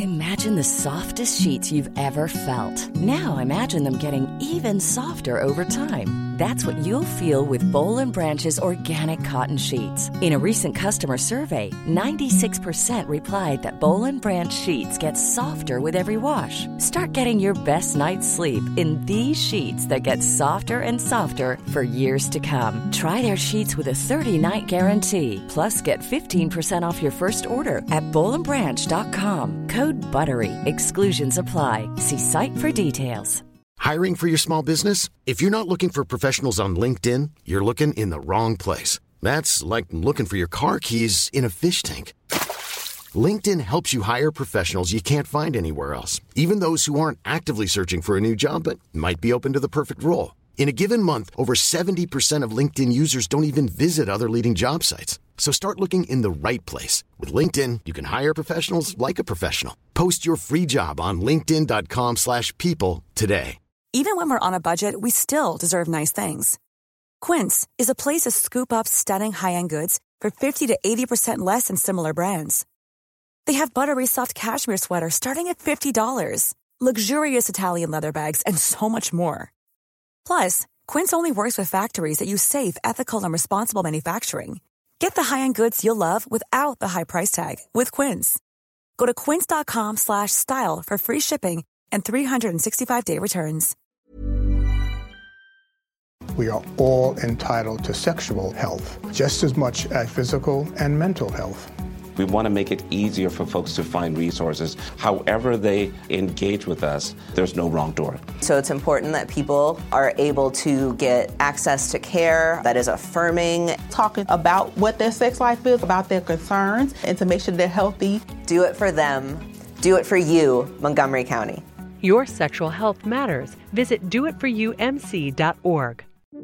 Imagine the softest sheets you've ever felt. Now imagine them getting even softer over time. That's what you'll feel with Boll and Branch's organic cotton sheets. In a recent customer survey, 96% replied that Boll and Branch sheets get softer with every wash. Start getting your best night's sleep in these sheets that get softer and softer for years to come. Try their sheets with a 30-night guarantee. Plus, get 15% off your first order at bollandbranch.com. Code BUTTERY. Exclusions apply. See site for details. Hiring for your small business? If you're not looking for professionals on LinkedIn, you're looking in the wrong place. That's like looking for your car keys in a fish tank. LinkedIn helps you hire professionals you can't find anywhere else, even those who aren't actively searching for a new job but might be open to the perfect role. In a given month, over 70% of LinkedIn users don't even visit other leading job sites. So start looking in the right place. With LinkedIn, you can hire professionals like a professional. Post your free job on linkedin.com/people today. Even when we're on a budget, we still deserve nice things. Quince is a place to scoop up stunning high-end goods for 50 to 80% less than similar brands. They have buttery soft cashmere sweaters starting at $50, luxurious Italian leather bags, and so much more. Plus, Quince only works with factories that use safe, ethical, and responsible manufacturing. Get the high-end goods you'll love without the high price tag with Quince. Go to quince.com/style for free shipping and 365-day returns. We are all entitled to sexual health, just as much as physical and mental health. We want to make it easier for folks to find resources. However they engage with us, there's no wrong door. So it's important that people are able to get access to care that is affirming. Talking about what their sex life is, about their concerns, and to make sure they're healthy. Do it for them. Do it for you, Montgomery County. Your sexual health matters. Visit doitforyoumc.org.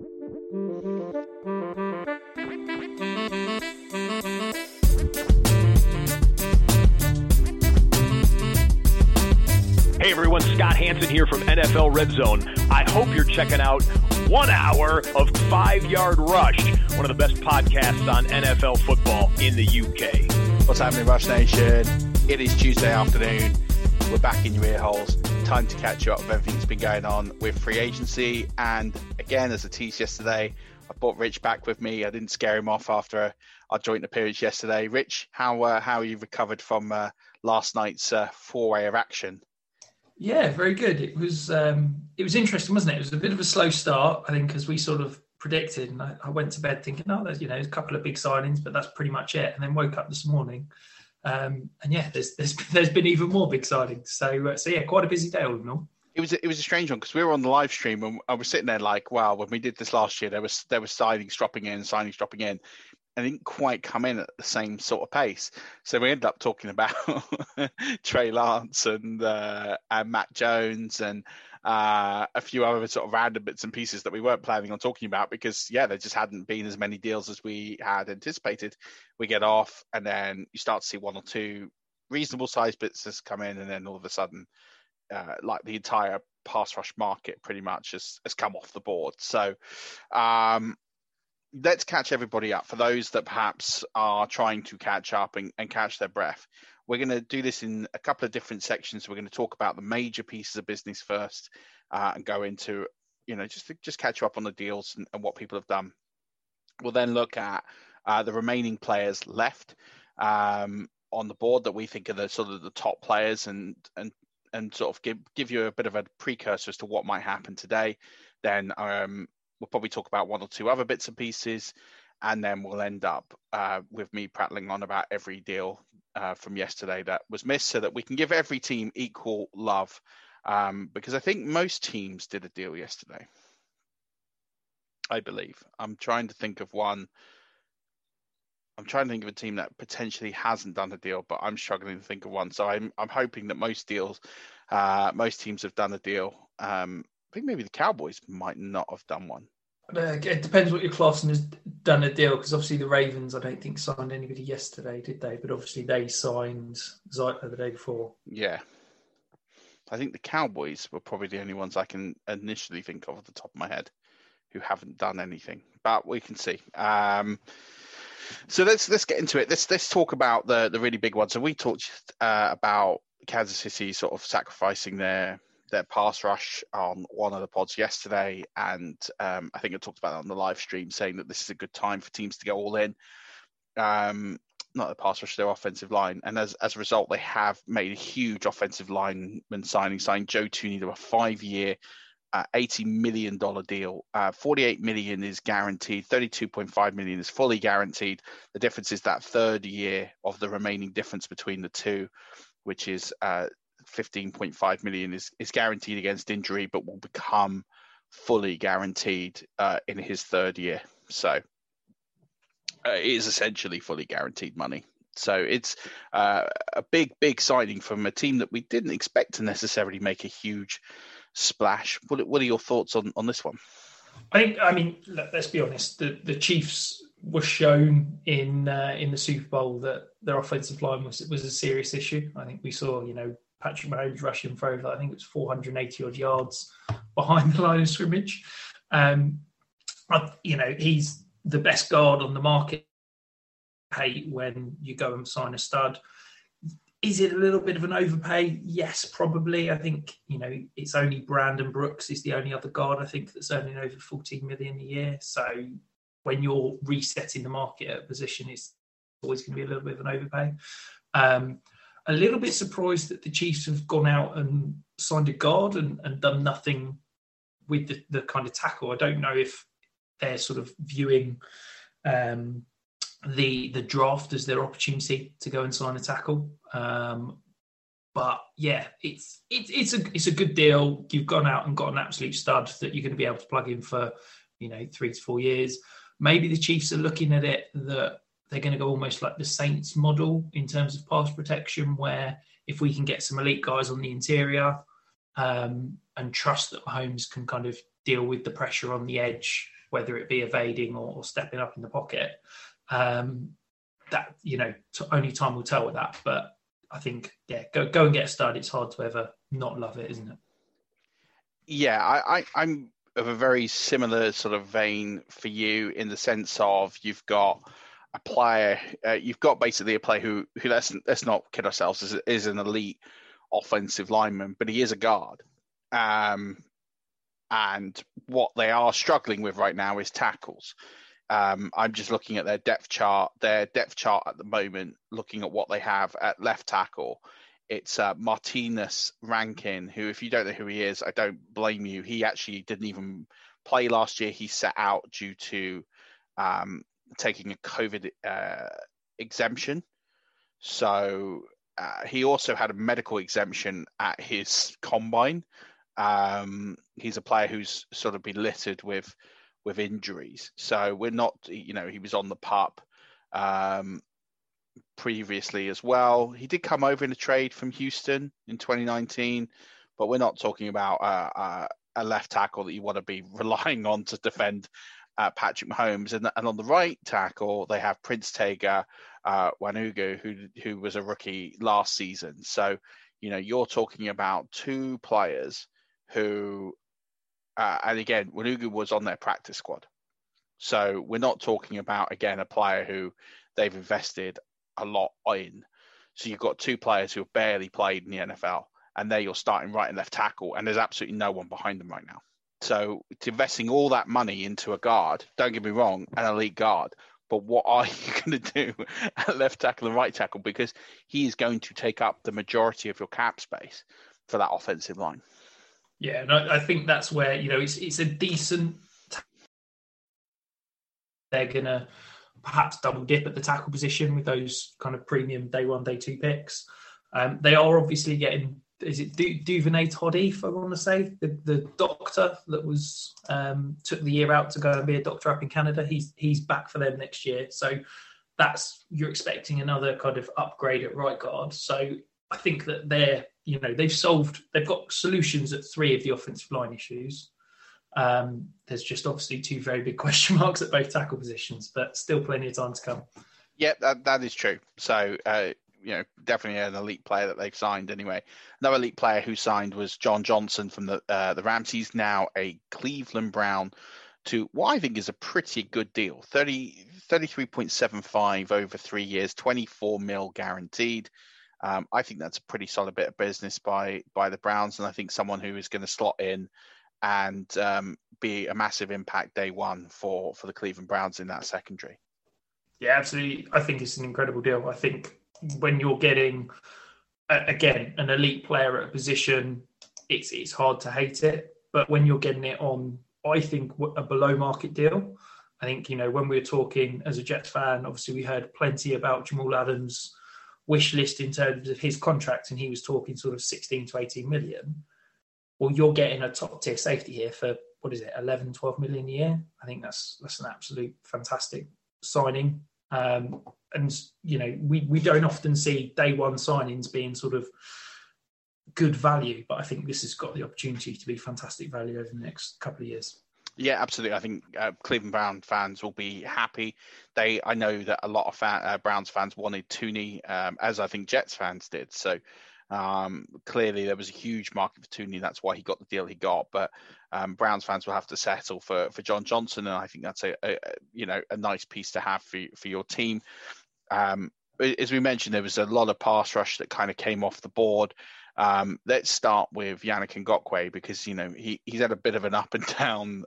Hey everyone, Scott Hansen here from NFL Red Zone. I hope you're checking out 1 hour of 5 Yard Rush, one of the best podcasts on NFL football in the UK. What's happening, Rush Nation? It is Tuesday afternoon. We're back in your ear holes. Time to catch you up with everything that's been going on with free agency. And again, as I teased yesterday, I brought Rich back with me. I didn't scare him off after our joint appearance yesterday. Rich, how are you recovered from last night's four-way of action? Yeah, very good. It was interesting, wasn't it? It was a bit of a slow start, I think, as we sort of predicted. And I went to bed thinking, there's a couple of big signings, but that's pretty much it. And then woke up this morning, and yeah, there's been even more big signings. So yeah, quite a busy day all in all. It was a strange one because we were on the live stream and I was sitting there like, wow, when we did this last year, there was signings dropping in. And didn't quite come in at the same sort of pace. So we ended up talking about Trey Lance and Matt Jones and a few other sort of random bits and pieces that we weren't planning on talking about because, yeah, there just hadn't been as many deals as we had anticipated. We get off and then you start to see one or two reasonable size bits has come in and then all of a sudden, like the entire pass rush market pretty much has come off the board. So, let's catch everybody up. For those that perhaps are trying to catch up and catch their breath, we're going to do this in a couple of different sections. We're going to talk about the major pieces of business first and go into, just catch you up on the deals and what people have done. We'll then look at the remaining players left on the board that we think are the sort of the top players and sort of give you a bit of a precursor as to what might happen today. Then we'll probably talk about one or two other bits and pieces, and then we'll end up with me prattling on about every deal from yesterday that was missed so that we can give every team equal love because I think most teams did a deal yesterday, I believe. I'm trying to think of one. I'm trying to think of a team that potentially hasn't done a deal, but I'm struggling to think of one. So I'm hoping that most teams have done a deal. I think maybe the Cowboys might not have done one. It depends what your class has done a deal, because obviously the Ravens, I don't think, signed anybody yesterday, did they? But obviously they signed Zeitler the day before. Yeah. I think the Cowboys were probably the only ones I can initially think of at the top of my head who haven't done anything. But we can see. So let's get into it. Let's talk about the really big one. So we talked about Kansas City sort of sacrificing their pass rush on one of the pods yesterday, and I think I talked about that on the live stream, saying that this is a good time for teams to go all in. Not the pass rush, their offensive line, and as a result, they have made a huge offensive lineman signing. Signed Joe Thuney to a 5-year, $80 million deal. $48 million is guaranteed. $32.5 million is fully guaranteed. The difference is that third year of the remaining difference between the two, which is $15.5 million is guaranteed against injury, but will become fully guaranteed in his third year. So it is essentially fully guaranteed money. So it's a big signing from a team that we didn't expect to necessarily make a huge splash. What are your thoughts on this one? I mean, let's be honest. The Chiefs were shown in the Super Bowl that their offensive line was a serious issue. I think we saw, Patrick Mahomes rushing for over, I think it was 480 odd yards behind the line of scrimmage. He's the best guard on the market. Hey, when you go and sign a stud, is it a little bit of an overpay? Yes, probably. I think, it's only Brandon Brooks is the only other guard, I think, that's earning over $14 million a year. So when you're resetting the market at a position, it's always going to be a little bit of an overpay. A little bit surprised that the Chiefs have gone out and signed a guard and done nothing with the kind of tackle. I don't know if they're sort of viewing the draft as their opportunity to go and sign a tackle. But yeah, it's a good deal. You've gone out and got an absolute stud that you're going to be able to plug in for 3 to 4 years. Maybe the Chiefs are looking at it that they're going to go almost like the Saints model in terms of pass protection, where if we can get some elite guys on the interior and trust that Mahomes can kind of deal with the pressure on the edge, whether it be evading or stepping up in the pocket, that only time will tell with that. But I think, go and get a stud. It's hard to ever not love it, isn't it? Yeah, I'm of a very similar sort of vein for you, in the sense of you've got a player, you've got basically a player who let's not kid ourselves, is an elite offensive lineman, but he is a guard. And what they are struggling with right now is tackles. I'm just looking at their depth chart. Their depth chart at the moment, looking at what they have at left tackle, it's Martinez Rankin, who, if you don't know who he is, I don't blame you. He actually didn't even play last year. He sat out due to taking a COVID exemption. So he also had a medical exemption at his combine. He's a player who's sort of been littered with injuries. So we're not, he was on the PUP previously as well. He did come over in a trade from Houston in 2019, but we're not talking about a left tackle that you want to be relying on to defend Patrick Mahomes. And on the right tackle, they have Prince Tega Wanugu, who was a rookie last season. So, you're talking about two players who, and again, Wanugu was on their practice squad. So we're not talking about, again, a player who they've invested a lot in. So you've got two players who have barely played in the NFL, and they're your starting right and left tackle, and there's absolutely no one behind them right now. So it's investing all that money into a guard, don't get me wrong, an elite guard, but what are you going to do at left tackle and right tackle? Because he is going to take up the majority of your cap space for that offensive line. Yeah, and I think that's where, it's a decent... They're going to perhaps double dip at the tackle position with those kind of premium day 1, day 2 picks. They are obviously getting, is it Duvernay Toddy, I want to say, the doctor that was took the year out to go and be a doctor up in Canada. He's back for them next year. So you're expecting another kind of upgrade at right guard. So I think that they've got solutions at 3 of the offensive line issues. There's just obviously 2 very big question marks at both tackle positions, but still plenty of time to come. Yeah, that is true. So, definitely an elite player that they've signed anyway. Another elite player who signed was John Johnson from the Rams. He's now a Cleveland Brown to what I think is a pretty good deal. 33.75 over 3 years, $24 million guaranteed. I think that's a pretty solid bit of business by the Browns, and I think someone who is going to slot in and be a massive impact day one for the Cleveland Browns in that secondary. Yeah, absolutely. I think it's an incredible deal. I think when you're getting, again, an elite player at a position, it's hard to hate it. But when you're getting it on, I think, a below market deal, I think, when we were talking as a Jets fan, obviously we heard plenty about Jamal Adams' wish list in terms of his contract, and he was talking sort of 16 to 18 million. Well, you're getting a top tier safety here for, 11, 12 million a year. I think that's an absolute fantastic signing. And, we don't often see day one signings being sort of good value, but I think this has got the opportunity to be fantastic value over the next couple of years. Yeah, absolutely. I think Cleveland Brown fans will be happy. I know that a lot of Browns fans wanted Tooney, as I think Jets fans did. So clearly there was a huge market for Tooney. That's why he got the deal he got. But Browns fans will have to settle for John Johnson, and I think that's a nice piece to have for your team. As we mentioned, there was a lot of pass rush that kind of came off the board. Let's start with Yannick Ngakoue, because he's had a bit of an up and down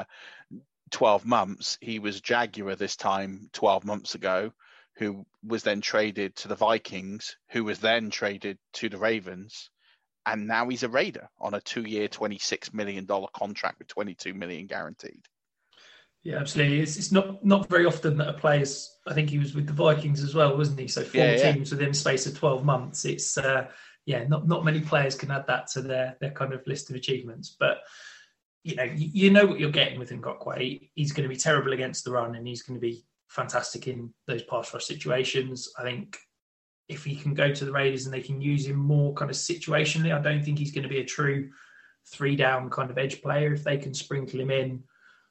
12 months. He was Jaguar this time 12 months ago, who was then traded to the Vikings, who was then traded to the Ravens, and now he's a Raider on a 2-year, $26 million contract with $22 million guaranteed. Yeah, absolutely. It's not very often that a player's, I think he was with the Vikings as well, wasn't he? So four teams within the space of 12 months. It's not many players can add that to their kind of list of achievements. But you know what you're getting with Ngakoue. He's going to be terrible against the run, and he's going to be fantastic in those pass rush situations. I think if he can go to the Raiders and they can use him more kind of situationally, I don't think he's going to be a true 3-down kind of edge player. If they can sprinkle him in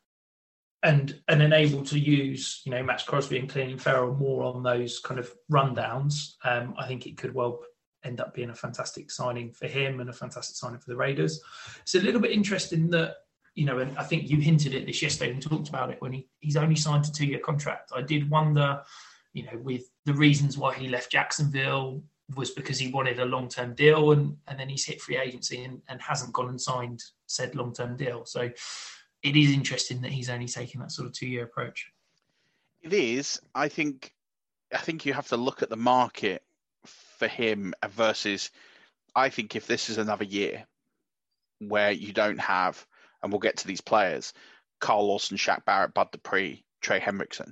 and enable to use, Max Crosby and Clelin Ferrell more on those kind of rundowns, I think it could well end up being a fantastic signing for him and a fantastic signing for the Raiders. It's a little bit interesting that, and I think you hinted at this yesterday and talked about it when he's only signed a 2-year contract. I did wonder, with the reasons why he left Jacksonville was because he wanted a long-term deal, and then he's hit free agency and hasn't gone and signed said long-term deal. So it is interesting that he's only taking that sort of 2-year approach. It is. I think you have to look at the market for him versus, I think if this is another year where you don't have, and we'll get to these players, Carl Lawson, Shaq Barrett, Bud Dupree, Trey Hendrickson,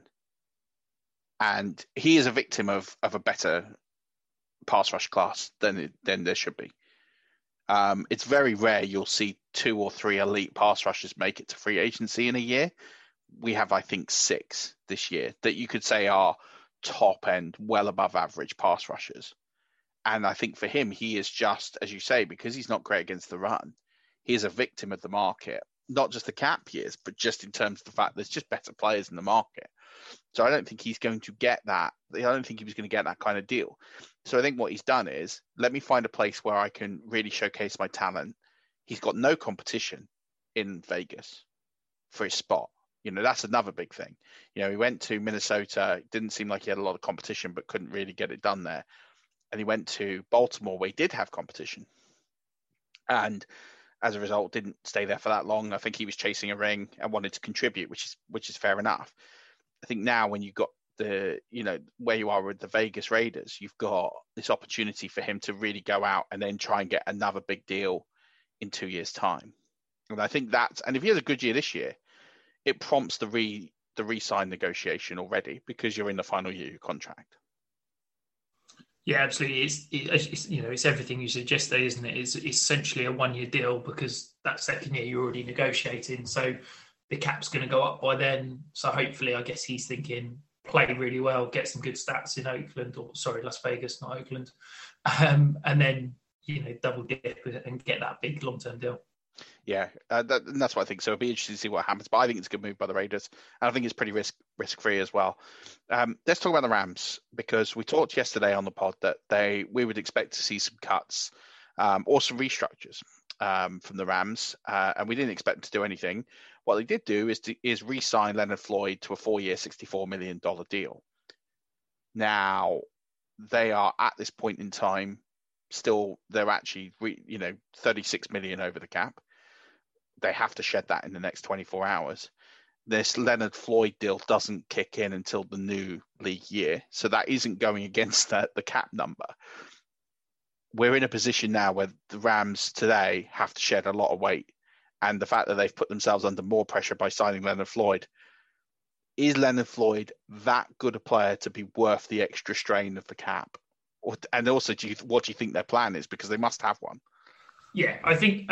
and he is a victim of a better pass rush class than there should be. It's very rare you'll see 2 or 3 elite pass rushers make it to free agency in a year. We have, I think, 6 this year that you could say are top end, well above average pass rushers. And I think for him, he is just, as you say, because he's not great against the run, he is a victim of the market, not just the cap years, but just in terms of the fact there's just better players in the market. So I don't think he's going to get that. I don't think he was going to get that kind of deal. So I think what he's done is, let me find a place where I can really showcase my talent. He's got no competition in Vegas for his spot. That's another big thing. He went to Minnesota. It didn't seem like he had a lot of competition, but couldn't really get it done there. And he went to Baltimore, where he did have competition. And as a result, didn't stay there for that long. I think he was chasing a ring and wanted to contribute, which is fair enough. I think now when you've got where you are with the Vegas Raiders, you've got this opportunity for him to really go out and then try and get another big deal in 2 years' time. And I think and if he has a good year this year, it prompts the re-sign negotiation already, because you're in the final year of your contract. Yeah, absolutely. It's everything you suggested, isn't it? It's essentially a 1-year deal, because that second year you're already negotiating. So the cap's going to go up by then. So hopefully, I guess he's thinking, play really well, get some good stats in Las Vegas, not Oakland. And then, double dip and get that big long-term deal. Yeah, that's what I think. So it'll be interesting to see what happens. But I think it's a good move by the Raiders. And I think it's pretty risk-free as well. Let's talk about the Rams, because we talked yesterday on the pod that we would expect to see some cuts or some restructures from the Rams. And we didn't expect them to do anything. What they did do is re-sign Leonard Floyd to a 4-year, $64 million deal. Now, they are at this point in time still, they're actually 36 million over the cap. They have to shed that in the next 24 hours. This Leonard Floyd deal doesn't kick in until the new league year, so that isn't going against the cap number. We're in a position now where the Rams today have to shed a lot of weight, and the fact that they've put themselves under more pressure by signing Leonard Floyd. Is Leonard Floyd that good a player to be worth the extra strain of the cap? And also, what do you think their plan is? Because they must have one. Yeah, I think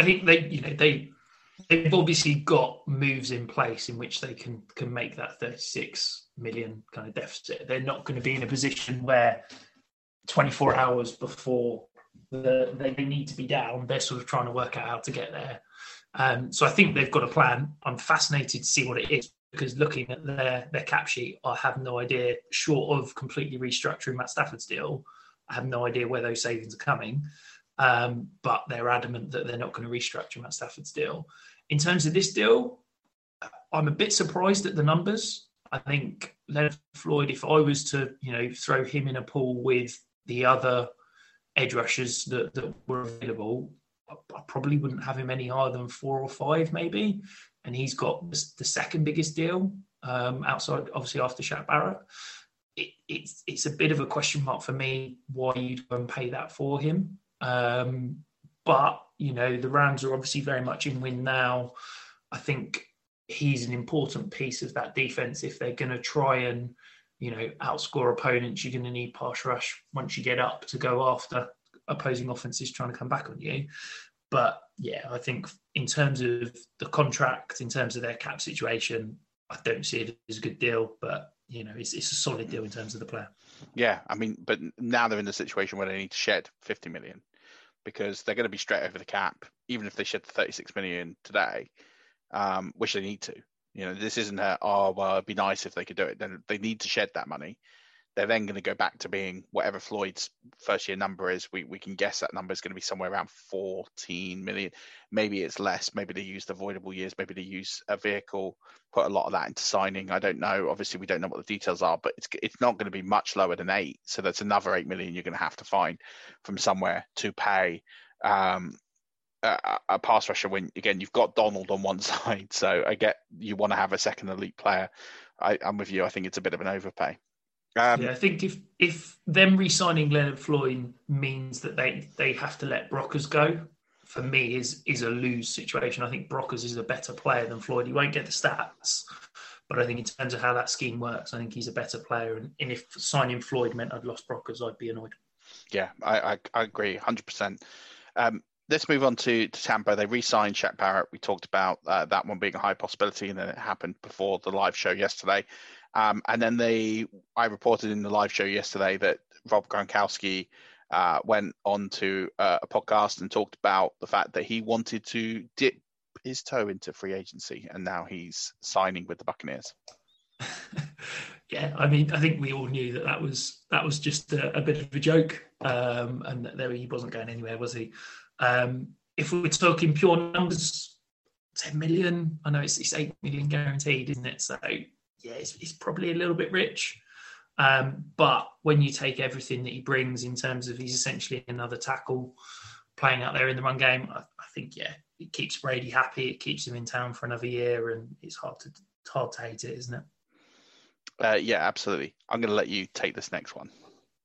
they've obviously got moves in place in which they can make that 36 million kind of deficit. They're not going to be in a position where 24 hours before they need to be down, they're sort of trying to work out how to get there. So I think they've got a plan. I'm fascinated to see what it is, because looking at their cap sheet, I have no idea, short of completely restructuring Matt Stafford's deal, I have no idea where those savings are coming. But they're adamant that they're not going to restructure Matt Stafford's deal. In terms of this deal, I'm a bit surprised at the numbers. I think Leonard Floyd, if I was to, throw him in a pool with the other edge rushers that were available, I probably wouldn't have him any higher than 4 or 5 maybe. And he's got the second biggest deal outside, obviously, after Shaq Barrett. It's a bit of a question mark for me why you'd go and pay that for him. But, the Rams are obviously very much in win now. I think he's an important piece of that defense. If they're going to try and, outscore opponents, you're going to need pass rush once you get up to go after opposing offenses trying to come back on you. But, yeah, I think in terms of the contract, in terms of their cap situation, I don't see it as a good deal. But, it's a solid deal in terms of the player. Yeah, but now they're in the situation where they need to shed 50 million. Because they're going to be straight over the cap, even if they shed the 36 million today, which they need to. This isn't it'd be nice if they could do it. Then they need to shed that money. They're then going to go back to being whatever Floyd's first year number is. We can guess that number is going to be somewhere around 14 million. Maybe it's less. Maybe they use the avoidable years. Maybe they use a vehicle, put a lot of that into signing. I don't know. Obviously, we don't know what the details are, but it's not going to be much lower than 8. So that's another 8 million you're going to have to find from somewhere to pay a pass rusher. When again, you've got Donald on one side, so I get you want to have a second elite player. I'm with you. I think it's a bit of an overpay. I think if them re-signing Leonard Floyd means that they have to let Brockers go, for me is a lose situation. I think Brockers is a better player than Floyd. He won't get the stats, but I think in terms of how that scheme works, I think he's a better player. And if signing Floyd meant I'd lost Brockers, I'd be annoyed. Yeah, I agree 100%. Let's move on to Tampa. They re-signed Shaq Barrett. We talked about that one being a high possibility, and then it happened before the live show yesterday. And then I reported in the live show yesterday that Rob Gronkowski went on to a podcast and talked about the fact that he wanted to dip his toe into free agency, and now he's signing with the Buccaneers. Yeah, I think we all knew that was just a bit of a joke, and that he wasn't going anywhere, was he? If we're talking pure numbers, 10 million. I know it's 8 million guaranteed, isn't it? So yeah, it's probably a little bit rich. But when you take everything that he brings in terms of he's essentially another tackle playing out there in the run game, I think, yeah, it keeps Brady happy. It keeps him in town for another year, and it's hard to hate it, isn't it? Yeah, absolutely. I'm going to let you take this next one.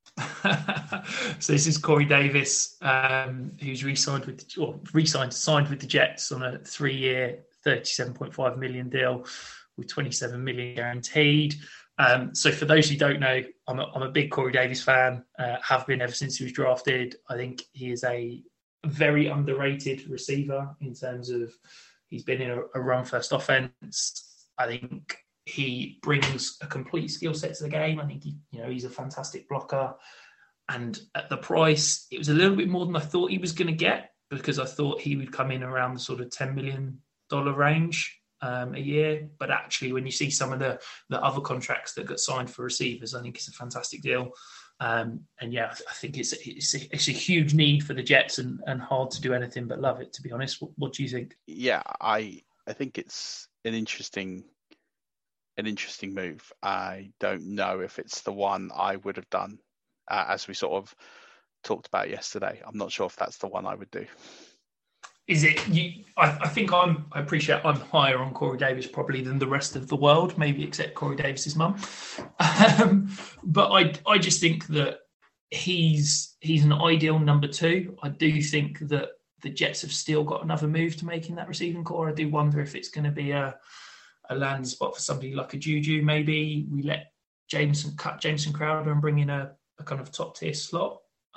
So this is Corey Davis, who's signed with the Jets on a 3-year, $37.5 million deal with $27 million guaranteed. So for those who don't know, I'm a big Corey Davis fan, have been ever since he was drafted. I think he is a very underrated receiver in terms of he's been in a run-first offense. I think he brings a complete skill set to the game. I think he's a fantastic blocker. And at the price, it was a little bit more than I thought he was going to get, because I thought he would come in around the sort of $10 million range a year. But actually, when you see some of the other contracts that got signed for receivers, I think it's a fantastic deal. And yeah, I think it's a huge need for the Jets, and hard to do anything but love it, to be honest. What do you think? Yeah, I think it's an interesting move. I don't know if it's the one I would have done as we sort of talked about yesterday. I'm not sure if that's the one I would do. Is it you? I think I appreciate I'm higher on Corey Davis probably than the rest of the world, maybe except Corey Davis's mum. But I just think that he's an ideal number 2. I do think that the Jets have still got another move to make in that receiving core. I do wonder if it's going to be a landing spot for somebody like a Juju. Maybe we let Jameson Crowder and bring in a kind of top tier slot.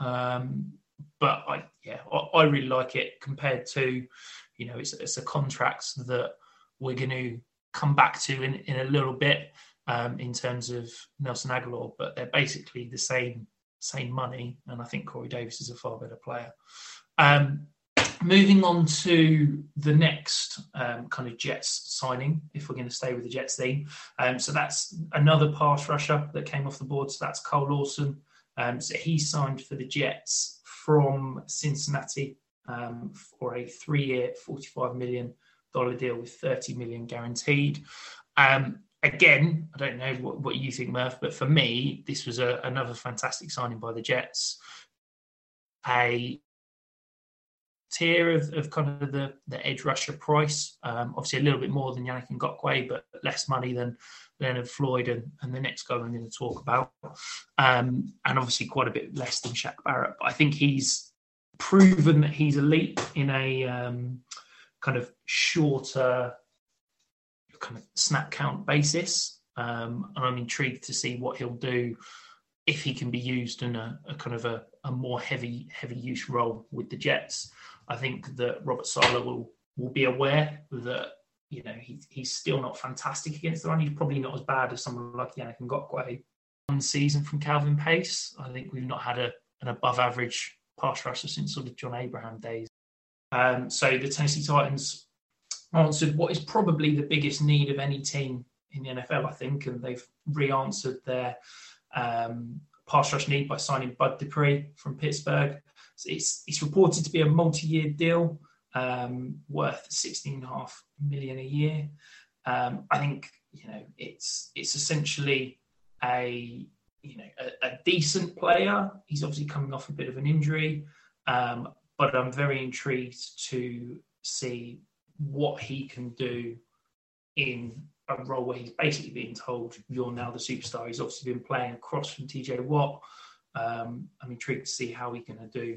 But I really like it compared to, it's a contract that we're going to come back to in a little bit in terms of Nelson Aguilar, but they're basically the same money, and I think Corey Davis is a far better player. Moving on to the next kind of Jets signing, if we're going to stay with the Jets theme. So that's another pass rusher that came off the board. So that's Cole Lawson. So he signed for the Jets from Cincinnati for a 3-year, $45 million deal with $30 million guaranteed. Again, I don't know what you think, Murph, but for me, this was another fantastic signing by the Jets. A tier of kind of the edge rusher price. Obviously a little bit more than Yannick Ngakoue, but less money than Leonard Floyd and the next guy I'm going to talk about. And obviously quite a bit less than Shaq Barrett. But I think he's proven that he's elite in a kind of shorter kind of snap count basis. And I'm intrigued to see what he'll do if he can be used in a kind of a more heavy use role with the Jets. I think that Robert Saleh will be aware that, he's still not fantastic against the run. He's probably not as bad as someone like Yannick Ngakoue. One season from Calvin Pace. I think we've not had an above average pass rusher since sort of John Abraham days. So the Tennessee Titans answered what is probably the biggest need of any team in the NFL, I think, and they've re-answered their pass rush need by signing Bud Dupree from Pittsburgh. So it's reported to be a multi-year deal worth $16.5 million a year. I think it's essentially a decent player. He's obviously coming off a bit of an injury, but I'm very intrigued to see what he can do in a role where he's basically being told you're now the superstar. He's obviously been playing across from TJ Watt. I'm intrigued to see how he's going to do.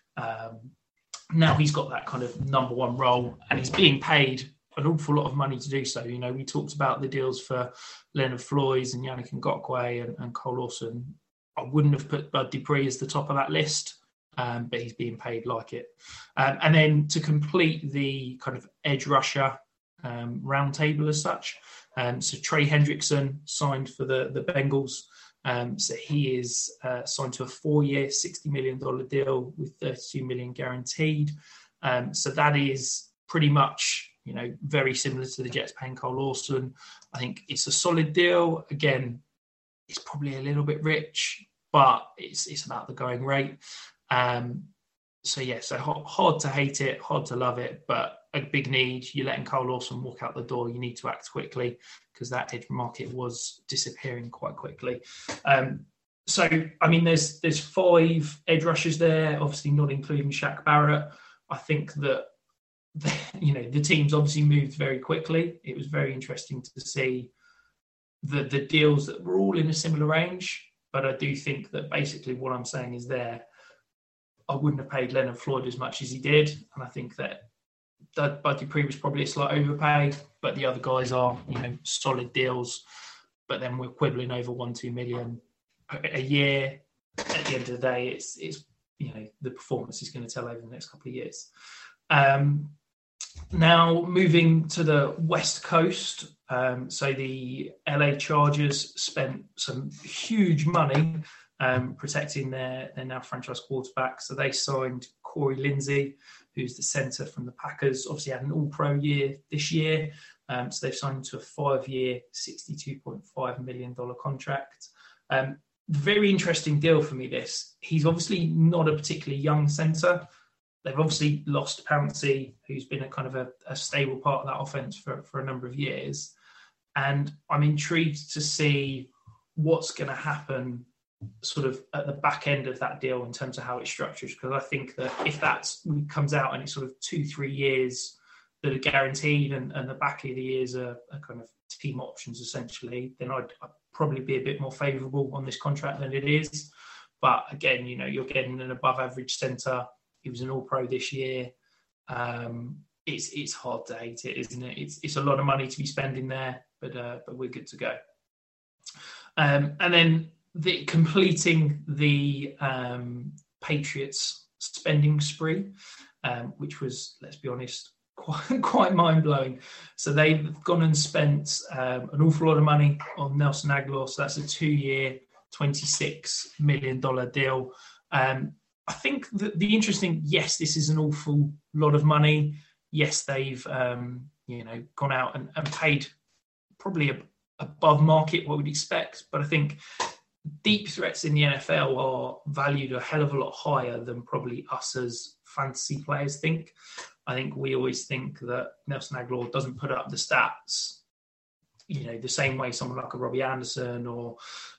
Now he's got that kind of number one role and he's being paid an awful lot of money to do so. We talked about the deals for Leonard Floyd and Yannick Ngakoue and Cole Lawson. I wouldn't have put Bud Dupree as the top of that list, but he's being paid like it. And then to complete the kind of edge rusher round table as such, so Trey Hendrickson signed for the Bengals. So he is signed to a 4-year, $60 million deal with $32 million guaranteed. So that is pretty much, very similar to the Jets paying Cole Lawson. I think it's a solid deal. Again, it's probably a little bit rich, but it's about the going rate. So hard to hate it, hard to love it, but a big need. You're letting Cole Lawson walk out the door. You need to act quickly because that edge market was disappearing quite quickly. There's 5 edge rushers there, obviously not including Shaq Barrett. I think that the teams obviously moved very quickly. It was very interesting to see the deals that were all in a similar range. But I do think that basically what I'm saying is I wouldn't have paid Leonard Floyd as much as he did. And I think that Bud Dupree was probably a slight overpay, but the other guys are, solid deals. But then we're quibbling over $1-2 million a year. At the end of the day, it's the performance is going to tell over the next couple of years. Now moving to the West Coast. So the LA Chargers spent some huge money protecting their now franchise quarterback. So they signed Corey Lindsey, who's the center from the Packers. Obviously had an all-pro year this year. So they've signed to a 5-year, $62.5 million contract. Very interesting deal for me, this. He's obviously not a particularly young center. They've obviously lost Pouncey, who's been a kind of a stable part of that offense for a number of years. And I'm intrigued to see what's going to happen sort of at the back end of that deal in terms of how it's structured, because I think that if that comes out and it's sort of 2-3 years that are guaranteed and the back of the years are kind of team options essentially, then I'd probably be a bit more favourable on this contract than it is. But again, you're getting an above average centre. He was an all-pro this year. It's hard to hate it, isn't it? It's a lot of money to be spending there, but we're good to go. And then completing the Patriots spending spree, which was, let's be honest, quite mind-blowing. So they've gone and spent an awful lot of money on Nelson Agholor. So that's a 2-year, $26 million deal. I think that the interesting, yes, this is an awful lot of money. Yes, they've gone out and paid probably above market what we'd expect. But I think deep threats in the NFL are valued a hell of a lot higher than probably us as fantasy players think. I think we always think that Nelson Agholor doesn't put up the stats, the same way someone like a Robbie Anderson or,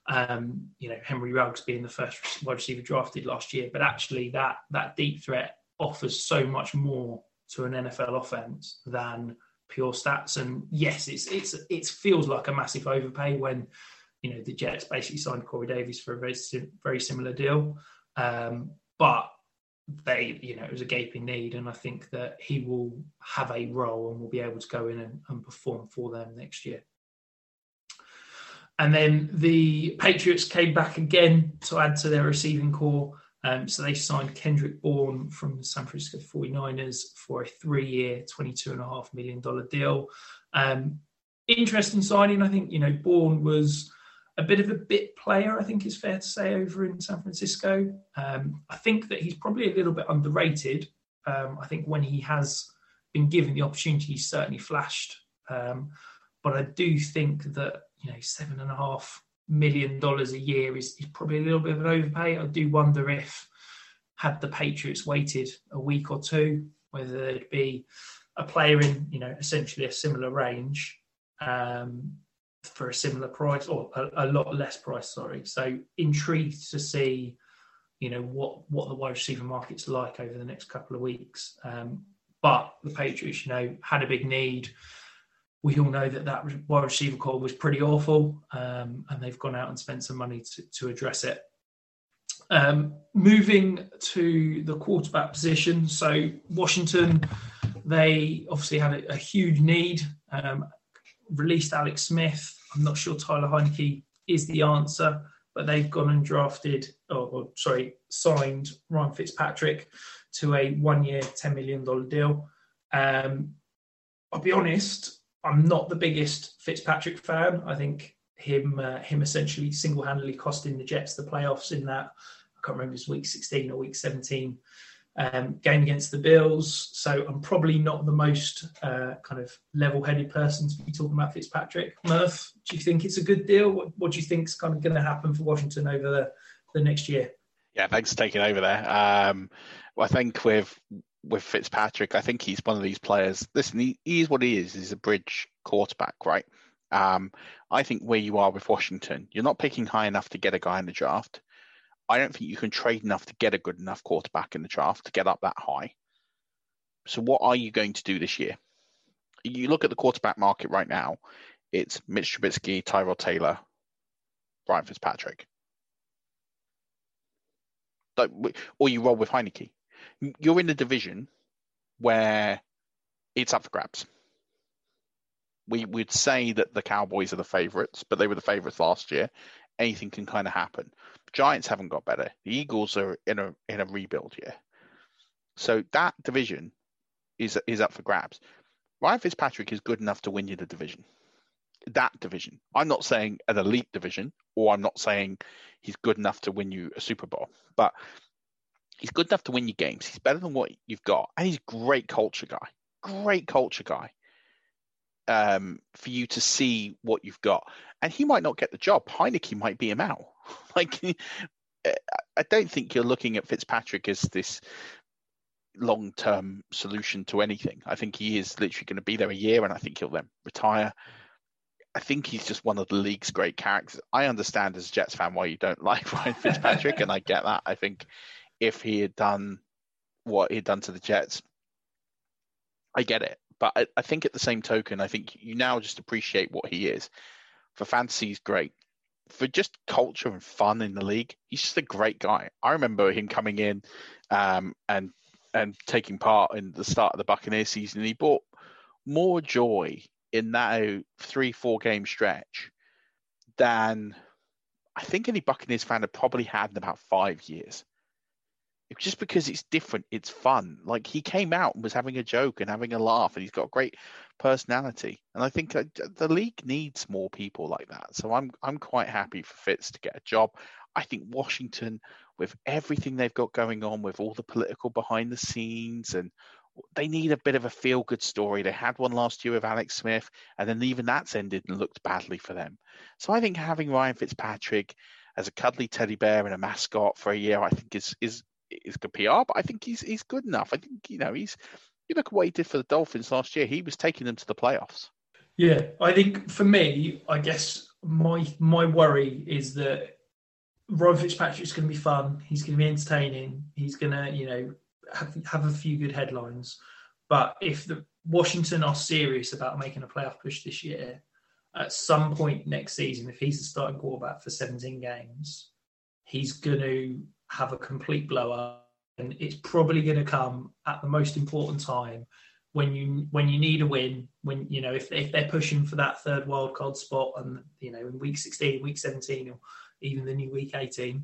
Henry Ruggs being the first wide receiver drafted last year. But actually that deep threat offers so much more to an NFL offense than pure stats. And yes, it feels like a massive overpay when, the Jets basically signed Corey Davis for a very, very similar deal. But it was a gaping need, and I think that he will have a role and will be able to go in and perform for them next year. And then the Patriots came back again to add to their receiving core. So they signed Kendrick Bourne from the San Francisco 49ers for a 3-year, $22.5 million deal. Interesting signing. I think, Bourne was a bit of a bit player, I think is fair to say, over in San Francisco. I think that he's probably a little bit underrated. I think when he has been given the opportunity, he's certainly flashed. But I do think that, $7.5 million a year is probably a little bit of an overpay. I do wonder if, had the Patriots waited a week or two, whether there'd be a player in, essentially a similar range for a similar price, or a lot less price, sorry. So intrigued to see, what the wide receiver market's like over the next couple of weeks. But the Patriots, had a big need. We all know that wide receiver core was pretty awful, and they've gone out and spent some money to address it. Moving to the quarterback position. So Washington, they obviously had a huge need. Released Alex Smith. I'm not sure Tyler Heineke is the answer, but they've gone and signed Ryan Fitzpatrick to a 1-year, $10 million deal. I'll be honest, I'm not the biggest Fitzpatrick fan. I think him essentially single-handedly costing the Jets the playoffs in that, I can't remember if it was week 16 or week 17 game against the Bills. So I'm probably not the most kind of level-headed person to be talking about Fitzpatrick. Murph, do you think it's a good deal? What do you think is kind of going to happen for Washington over the next year? Yeah, thanks for taking over there. I think with Fitzpatrick, I think he's one of these players. Listen, he is what he is. He's a bridge quarterback, right? I think where you are with Washington, you're not picking high enough to get a guy in the draft. I don't think you can trade enough to get a good enough quarterback in the draft to get up that high. So what are you going to do this year? You look at the quarterback market right now, it's Mitch Trubisky, Tyrod Taylor, Ryan Fitzpatrick. Or you roll with Heineke. You're in a division where it's up for grabs. We'd say that the Cowboys are the favourites, but they were the favourites last year. Anything can kind of happen. Giants haven't got better. The Eagles are in a rebuild year. So that division is up for grabs. Ryan Fitzpatrick is good enough to win you the division. That division. I'm not saying an elite division, or I'm not saying he's good enough to win you a Super Bowl, but he's good enough to win you games. He's better than what you've got. And he's a great culture guy. Great culture guy. For you to see what you've got. And he might not get the job. Heineke might be him out. I don't think you're looking at Fitzpatrick as this long-term solution to anything. I think he is literally going to be there a year, and I think he'll then retire. I think he's just one of the league's great characters. I understand as a Jets fan why you don't like Ryan Fitzpatrick, and I get that. I think if he had done what he'd done to the Jets, I get it. But I think at the same token, I think you now just appreciate what he is. For fantasy, he's great. For just culture and fun in the league, he's just a great guy. I remember him coming in and taking part in the start of the Buccaneers season. He brought more joy in that 3-4 game stretch than I think any Buccaneers fan had probably had in about 5 years. It's just because it's different, it's fun. Like, he came out and was having a joke and having a laugh, and he's got a great personality. And I think the league needs more people like that. So I'm quite happy for Fitz to get a job. I think Washington, with everything they've got going on, with all the political behind the scenes, and they need a bit of a feel-good story. They had one last year with Alex Smith, and then even that's ended and looked badly for them. So I think having Ryan Fitzpatrick as a cuddly teddy bear and a mascot for a year, I think is good PR, but I think he's good enough. I think, you look at what he did for the Dolphins last year. He was taking them to the playoffs. Yeah, I think for me, I guess my worry is that Ryan Fitzpatrick's going to be fun. He's going to be entertaining. He's going to, have a few good headlines. But if the Washington are serious about making a playoff push this year, at some point next season, if he's the starting quarterback for 17 games, he's going to have a complete blow up, and it's probably going to come at the most important time when you need a win. When if they're pushing for that third wildcard spot, and in week 16, week 17, or even the new week 18,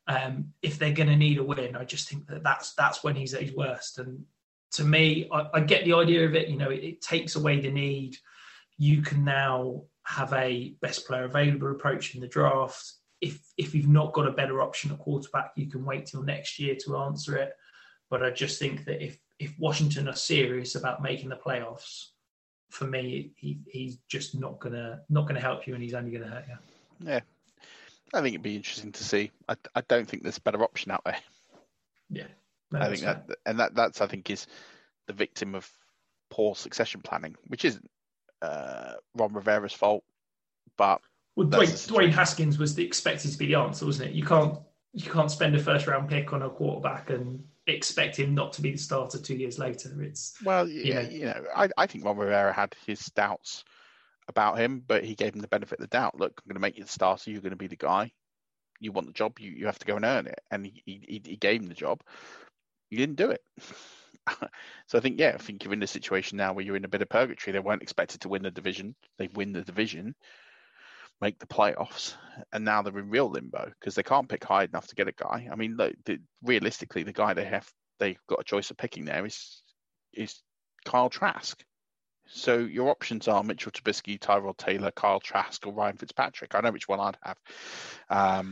if they're going to need a win, I just think that's when he's at his worst. And to me, I get the idea of it. It takes away the need. You can now have a best player available approach in the draft. If you've not got a better option at quarterback, you can wait till next year to answer it. But I just think that if Washington are serious about making the playoffs, for me, he's just not gonna help you, and he's only gonna hurt you. Yeah, I think it'd be interesting to see. I don't think there's a better option out there. Yeah, I think that's I think is the victim of poor succession planning, which isn't Ron Rivera's fault, but. Well, Dwayne Haskins was expected to be the answer, wasn't it? You can't spend a first round pick on a quarterback and expect him not to be the starter 2 years later. I think Ron Rivera had his doubts about him, but he gave him the benefit of the doubt. Look, I'm going to make you the starter. You're going to be the guy. You want the job. You have to go and earn it. And he gave him the job. He didn't do it. So I think you're in a situation now where you're in a bit of purgatory. They weren't expected to win the division. They win the division, make the playoffs, and now they're in real limbo because they can't pick high enough to get a guy. I mean, look, realistically, the guy they've got a choice of picking there is Kyle Trask. So your options are Mitchell Trubisky, Tyrod Taylor, Kyle Trask, or Ryan Fitzpatrick. I know which one I'd have.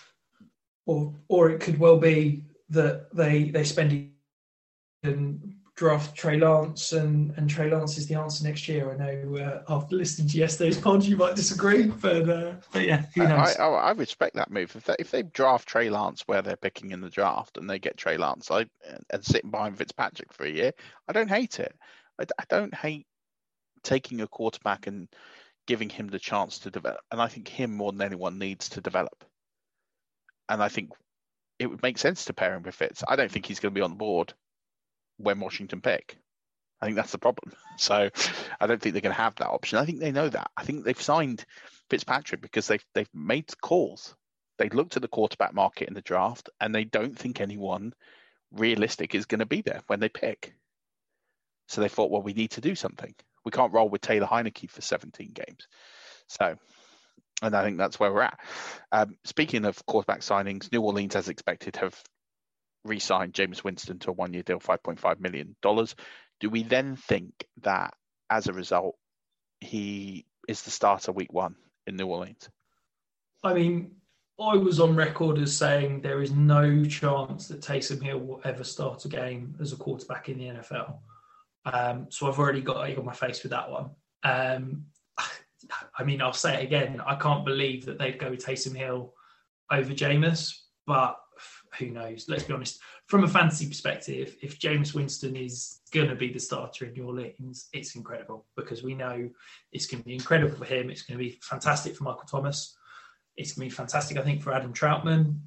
Or it could well be that they spend and draft Trey Lance, and Trey Lance is the answer next year. I know after listening to yesterday's pod, you might disagree, but yeah, who knows? I respect that move. If they draft Trey Lance where they're picking in the draft and they get Trey Lance and sitting behind Fitzpatrick for a year, I don't hate it. I don't hate taking a quarterback and giving him the chance to develop. And I think him more than anyone needs to develop. And I think it would make sense to pair him with Fitz. I don't think he's going to be on the board when Washington pick. I think that's the problem. So I don't think they're going to have that option. I think they know that. I think they've signed Fitzpatrick because they've made calls. They looked at the quarterback market in the draft, and they don't think anyone realistic is going to be there when they pick. So they thought, well, we need to do something. We can't roll with Taylor Heineke for 17 games. So, and I think that's where we're at. Speaking of quarterback signings, New Orleans, as expected, have re-signed Jameis Winston to a one-year deal, $5.5 million. Do we then think that, as a result, he is the starter week one in New Orleans? I mean, I was on record as saying there is no chance that Taysom Hill will ever start a game as a quarterback in the NFL. So I've already got egg on my face with that one. I mean, I'll say it again. I can't believe that they'd go with Taysom Hill over Jameis, but who knows? Let's be honest. From a fantasy perspective, if Jameis Winston is going to be the starter in New Orleans, it's incredible because we know it's going to be incredible for him. It's going to be fantastic for Michael Thomas. It's going to be fantastic, I think, for Adam Troutman.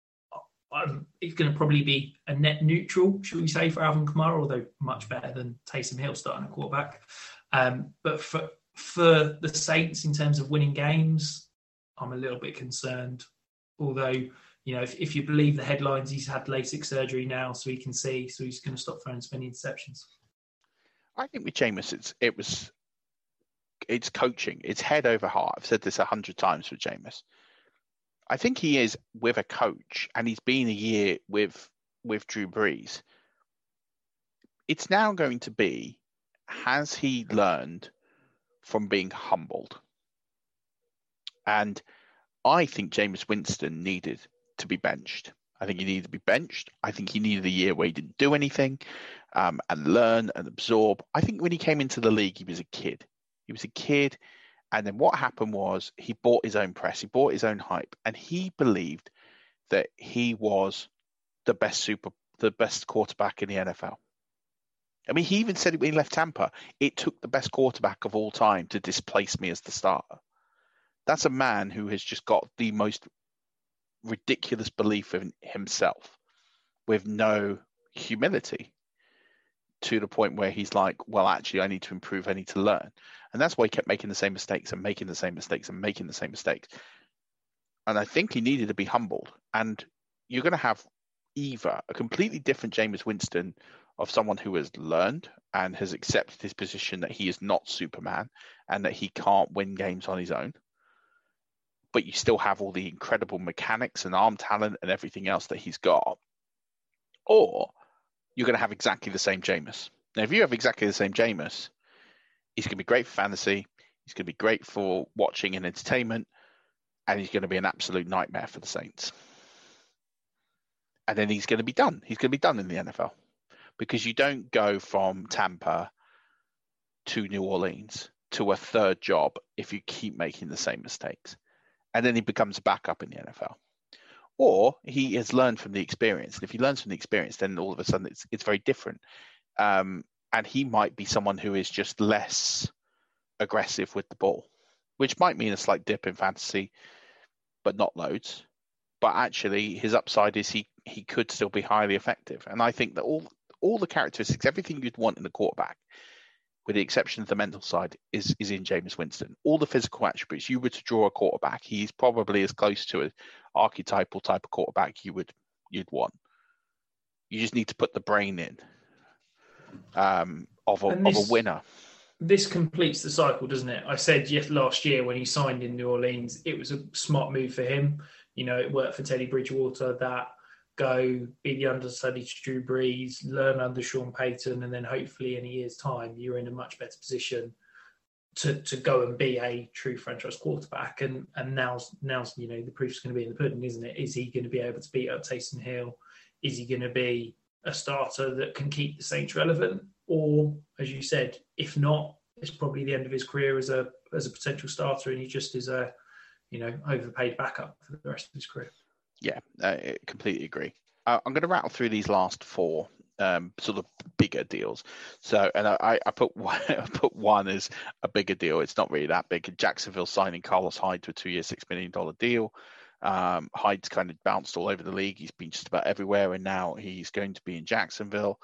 It's going to probably be a net neutral, should we say, for Alvin Kamara, although much better than Taysom Hill starting at quarterback. But for the Saints, in terms of winning games, I'm a little bit concerned. Although, if you believe the headlines, he's had LASIK surgery now, so he can see, so he's going to stop throwing so many interceptions. I think with Jameis, it's coaching. It's head over heart. I've said this 100 times with Jameis. I think he is with a coach, and he's been a year with Drew Brees. It's now going to be, has he learned from being humbled? And I think Jameis Winston needed to be benched. I think he needed to be benched. I think he needed a year where he didn't do anything and learn and absorb. I think when he came into the league, he was a kid. And then what happened was he bought his own press. He bought his own hype. And he believed that he was the best quarterback in the NFL. I mean, he even said it when he left Tampa. It took the best quarterback of all time to displace me as the starter. That's a man who has just got the most ridiculous belief in himself with no humility, to the point where he's like, well, actually, I need to improve. I need to learn. And that's why he kept making the same mistakes and making the same mistakes and making the same mistakes. And I think he needed to be humbled. And you're going to have either a completely different Jameis Winston of someone who has learned and has accepted his position that he is not Superman and that he can't win games on his own, but you still have all the incredible mechanics and arm talent and everything else that he's got. Or you're going to have exactly the same Jameis. Now, if you have exactly the same Jameis, he's going to be great for fantasy. He's going to be great for watching and entertainment. And he's going to be an absolute nightmare for the Saints. And then he's going to be done. He's going to be done in the NFL. Because you don't go from Tampa to New Orleans to a third job if you keep making the same mistakes. And then he becomes a backup in the NFL. Or he has learned from the experience. And if he learns from the experience, then all of a sudden it's very different. And he might be someone who is just less aggressive with the ball, which might mean a slight dip in fantasy, but not loads. But actually, his upside is he could still be highly effective. And I think that all the characteristics, everything you'd want in a quarterback, with the exception of the mental side, is in Jameis Winston. All the physical attributes. You were to draw a quarterback, he's probably as close to an archetypal type of quarterback you'd want. You just need to put the brain in of a winner. This completes the cycle, doesn't it? I said last year when he signed in New Orleans, it was a smart move for him. It worked for Teddy Bridgewater, that go be the understudy to Drew Brees, learn under Sean Payton, and then hopefully in a year's time, you're in a much better position to go and be a true franchise quarterback. And now's the proof's going to be in the pudding, isn't it? Is he going to be able to beat up Taysom Hill? Is he going to be a starter that can keep the Saints relevant? Or, as you said, if not, it's probably the end of his career as a potential starter, and he just is a overpaid backup for the rest of his career. Yeah, I completely agree. I'm going to rattle through these last four sort of bigger deals. So, and I put one as a bigger deal. It's not really that big. Jacksonville signing Carlos Hyde to a 2-year, $6 million deal. Hyde's kind of bounced all over the league. He's been just about everywhere, and now he's going to be in Jacksonville.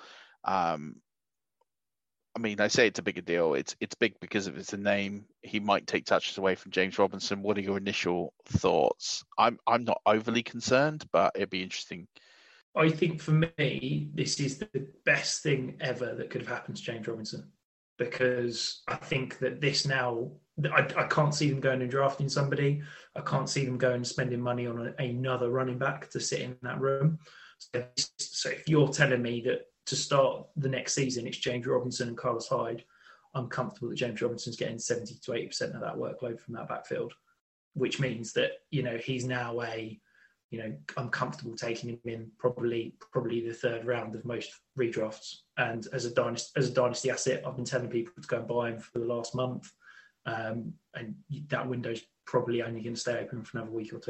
I mean, I say it's a bigger deal. It's big because of it's a name. He might take touches away from James Robinson. What are your initial thoughts? I'm not overly concerned, but it'd be interesting. I think for me, this is the best thing ever that could have happened to James Robinson, because I think that this now, I can't see them going and drafting somebody. I can't see them going and spending money on another running back to sit in that room. So if you're telling me that to start the next season, it's James Robinson and Carlos Hyde, I'm comfortable that James Robinson's getting 70 to 80% of that workload from that backfield, which means that, he's now I'm comfortable taking him in probably the third round of most redrafts. And as a dynasty asset, I've been telling people to go and buy him for the last month. And that window's probably only going to stay open for another week or two.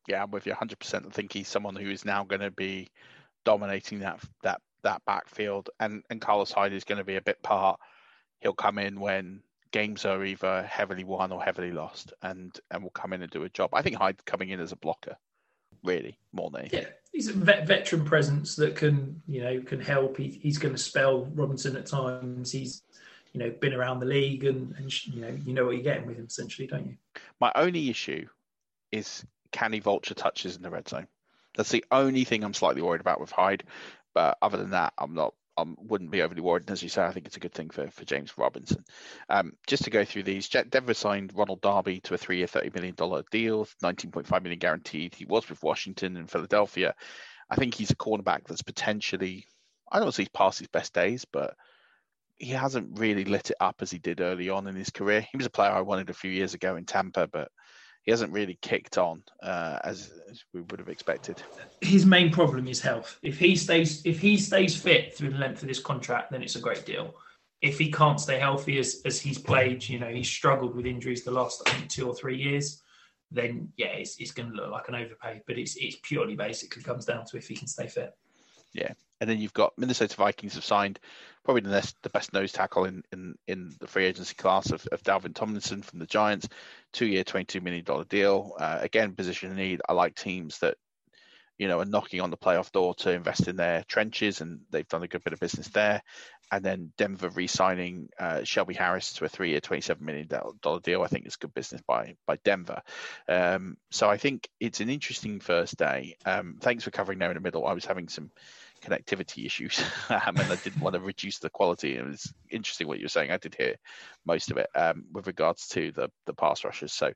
Yeah, I'm with you 100%. I think he's someone who is now going to be dominating that backfield, and Carlos Hyde is going to be a bit part. He'll come in when games are either heavily won or heavily lost, and will come in and do a job. I think Hyde coming in as a blocker, really, more than anything. Yeah, he's a veteran presence that can help. He's going to spell Robinson at times. He's been around the league, and you know what you're getting with him, essentially, don't you? My only issue is, can he vulture touches in the red zone? That's the only thing I'm slightly worried about with Hyde. But other than that, I wouldn't be overly worried. And as you say, I think it's a good thing for James Robinson. Just to go through these, Denver signed Ronald Darby to a 3-year, $30 million deal, $19.5 million guaranteed. He was with Washington and Philadelphia. I think he's a cornerback that's potentially, I don't want to say he's past his best days, but he hasn't really lit it up as he did early on in his career. He was a player I wanted a few years ago in Tampa, but he hasn't really kicked on as we would have expected. His main problem is health. If he stays fit through the length of this contract, then it's a great deal. If he can't stay healthy as he's played, he's struggled with injuries the last 2 or 3 years, then yeah, it's going to look like an overpay. But it's purely basically comes down to if he can stay fit. Yeah. And then you've got Minnesota Vikings have signed probably the best nose tackle in the free agency class of Dalvin Tomlinson from the Giants, 2-year, $22 million deal. Again, position of need. I like teams that, are knocking on the playoff door to invest in their trenches, and they've done a good bit of business there. And then Denver re-signing Shelby Harris to a 3-year, $27 million deal. I think it's good business by Denver. So I think it's an interesting first day. Thanks for covering there in the middle. I was having some connectivity issues and I didn't want to reduce the quality. It was interesting what you were saying. I did hear most of it with regards to the pass rushers. So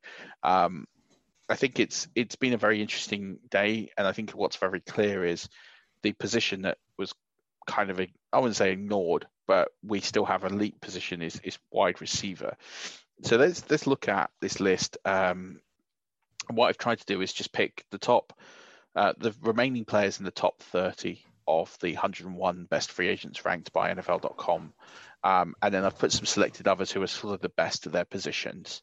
I think it's been a very interesting day, and I think what's very clear is the position that was kind of I wouldn't say ignored, but we still have an elite position is wide receiver. So let's look at this list. And what I've tried to do is just pick the remaining players in the top 30 of the 101 best free agents ranked by NFL.com. And then I've put some selected others who are sort of the best of their positions.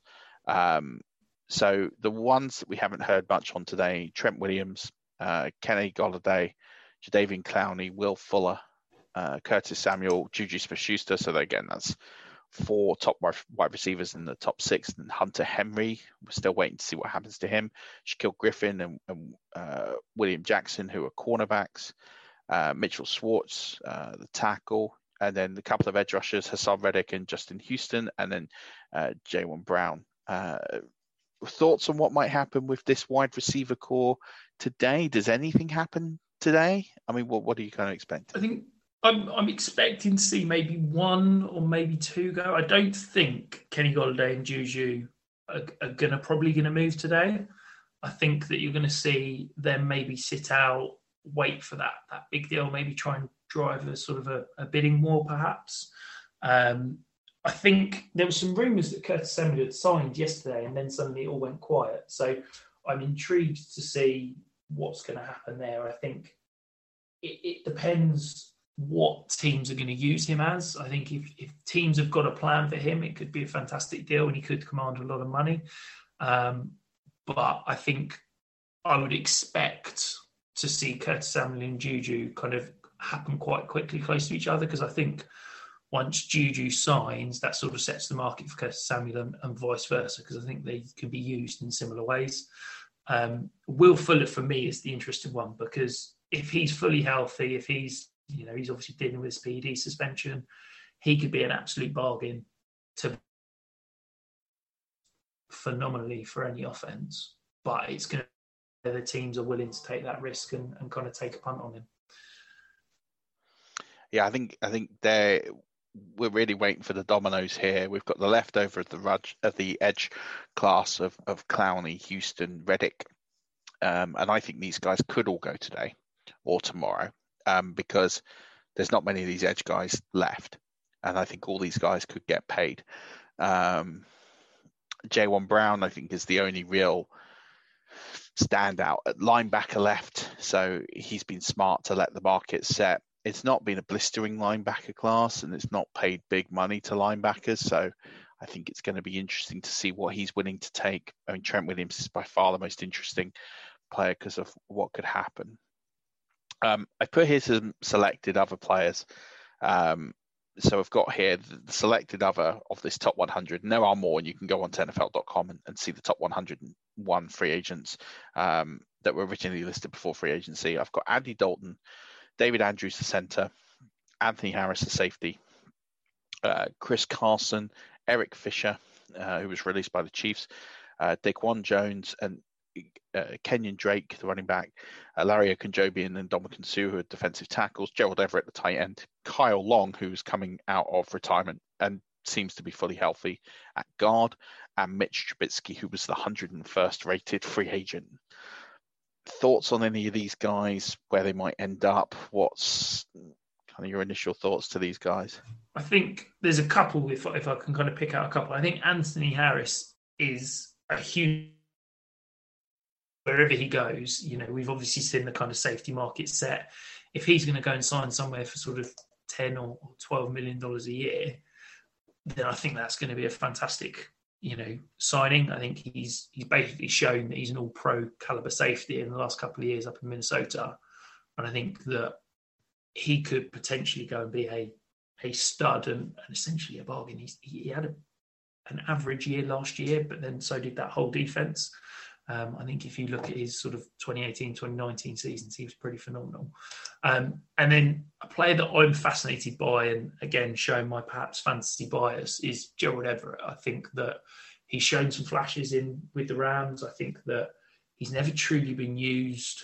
So the ones that we haven't heard much on today, Trent Williams, Kenny Golladay, Jadeveon Clowney, Will Fuller, Curtis Samuel, Juju Smith-Schuster. So again, that's 4 top wide receivers in the top 6. And Hunter Henry, we're still waiting to see what happens to him. Shaquille Griffin and William Jackson, who are cornerbacks. Mitchell Schwartz, the tackle, and then a couple of edge rushers, Hassan Reddick and Justin Houston, and then Jaywan Brown. Thoughts on what might happen with this wide receiver core today? Does anything happen today? I mean, what are you kind of expecting? I think I'm expecting to see maybe 1 or maybe 2 go. I don't think Kenny Golladay and Juju are probably going to move today. I think that you're going to see them maybe sit out, wait for that big deal, maybe try and drive a sort of a bidding war, perhaps. I think there were some rumours that Curtis Samuel had signed yesterday, and then suddenly it all went quiet. So I'm intrigued to see what's going to happen there. I think it depends what teams are going to use him as. I think if teams have got a plan for him, it could be a fantastic deal and he could command a lot of money. But I think I would expect to see Curtis Samuel and Juju kind of happen quite quickly close to each other, because I think once Juju signs, that sort of sets the market for Curtis Samuel and vice versa, because I think they can be used in similar ways. Will Fuller, for me, is the interesting one, because if he's fully healthy, if he's obviously dealing with his PED suspension, he could be an absolute bargain to phenomenally for any offense. But it's going to the teams are willing to take that risk and kind of take a punt on him. Yeah, I think we're really waiting for the dominoes here. We've got the leftover of the edge class of Clowney, Houston, Reddick, and I think these guys could all go today or tomorrow, because there's not many of these edge guys left, and I think all these guys could get paid. Jaywan Brown, I think, is the only real standout at linebacker left, so he's been smart to let the market set. It's not been a blistering linebacker class, and it's not paid big money to linebackers, so I think it's going to be interesting to see what he's willing to take. I mean, Trent Williams is by far the most interesting, player because of what could happen. I put here some selected other players. So I've got here the selected other of this top 100, and there are more, and you can go on to NFL.com and see the top 101 free agents that were originally listed before free agency. I've got Andy Dalton, David Andrews, the center, Anthony Harris, the safety, Chris Carson, Eric Fisher, who was released by the Chiefs, Daquan Jones, and Kenyon Drake, the running back, Larry Ogunjobi and Ndamukong Suh, who are defensive tackles, Gerald Everett, the tight end, Kyle Long, who's coming out of retirement and seems to be fully healthy at guard, and Mitch Trubisky, who was the 101st rated free agent. Thoughts on any of these guys, where they might end up? What's kind of your initial thoughts to these guys? I think there's a couple, if I can kind of pick out a couple. I think Anthony Harris is a huge... Wherever he goes, we've obviously seen the kind of safety market set. If he's going to go and sign somewhere for sort of $10 or $12 million a year, then I think that's going to be a fantastic, signing. I think he's basically shown that he's an all-pro caliber safety in the last couple of years up in Minnesota. And I think that he could potentially go and be a stud and essentially a bargain. He had an average year last year, but then so did that whole defense. I think if you look at his sort of 2018, 2019 seasons, he was pretty phenomenal. And then a player that I'm fascinated by, and again, showing my perhaps fantasy bias, is Gerald Everett. I think that he's shown some flashes with the Rams. I think that he's never truly been used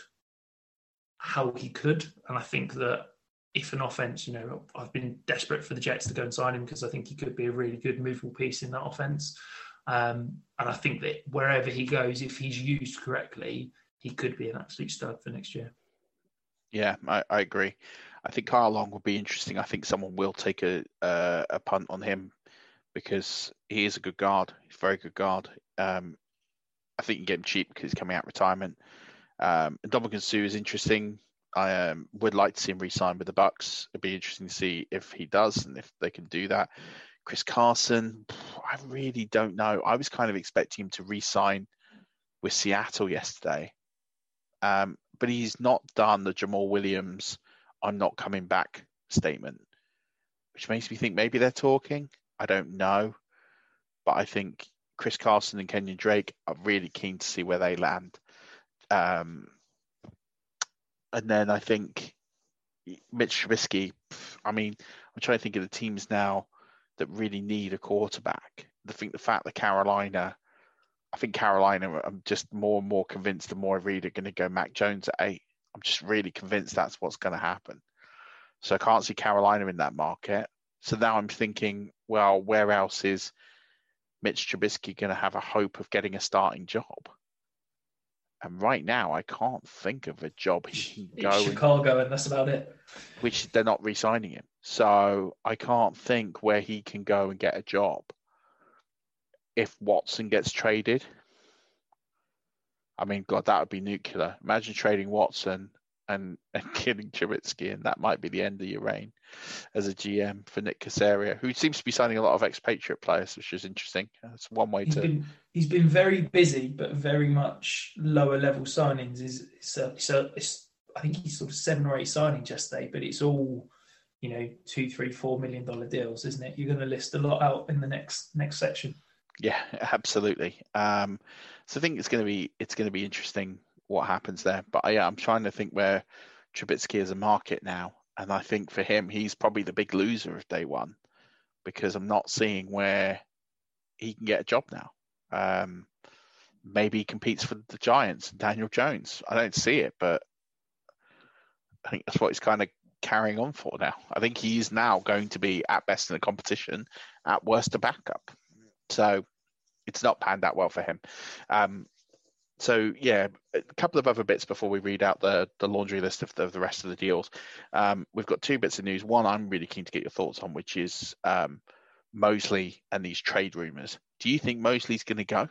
how he could. And I think that if an offense, I've been desperate for the Jets to go and sign him because I think he could be a really good movable piece in that offense. And I think that wherever he goes, if he's used correctly, he could be an absolute stud for next year. Yeah, I agree. I think Kyle Long will be interesting. I think someone will take a punt on him because he is a good guard. He's a very good guard. I think you can get him cheap because he's coming out of retirement. Ndamukong Suh is interesting. I would like to see him re-sign with the Bucs. It'd be interesting to see if he does and if they can do that. Chris Carson, I really don't know. I was kind of expecting him to re-sign with Seattle yesterday. But he's not done the Jamal Williams, I'm not coming back statement, which makes me think maybe they're talking. I don't know. But I think Chris Carson and Kenyon Drake are really keen to see where they land. And then I think Mitch Trubisky, I'm trying to think of the teams now that really need a quarterback. I think the fact that Carolina, I'm just more and more convinced the more I read are going to go Mac Jones at 8. I'm just really convinced that's what's going to happen. So I can't see Carolina in that market. So now I'm thinking, well, where else is Mitch Trubisky going to have a hope of getting a starting job? And right now, I can't think of a job he can go. Chicago, and that's about it. Which they're not re-signing him. So I can't think where he can go and get a job if Watson gets traded. God, that would be nuclear. Imagine trading Watson and killing Trubisky, and that might be the end of your reign as a GM for Nick Caserio, who seems to be signing a lot of expatriate players, which is interesting. That's one way He's been very busy, but very much lower level signings. I think he's sort of 7 or 8 signings yesterday, but it's all $2, $3, $4 million deals, isn't it? You're going to list a lot out in the next section. Yeah, absolutely. So I think it's going to be interesting what happens there. But I'm trying to think where Trubisky is a market now, and I think for him, he's probably the big loser of day one because I'm not seeing where he can get a job now. Maybe he competes for the Giants and Daniel Jones. I don't see it, but I think that's what he's kind of carrying on for now. I think he's now going to be at best in the competition, at worst a backup. So it's not panned out well for him. So yeah, a couple of other bits before we read out the laundry list of the rest of the deals. We've got 2 bits of news. One I'm really keen to get your thoughts on, which is Mosley and these trade rumors. Do you think Mosley's going to go?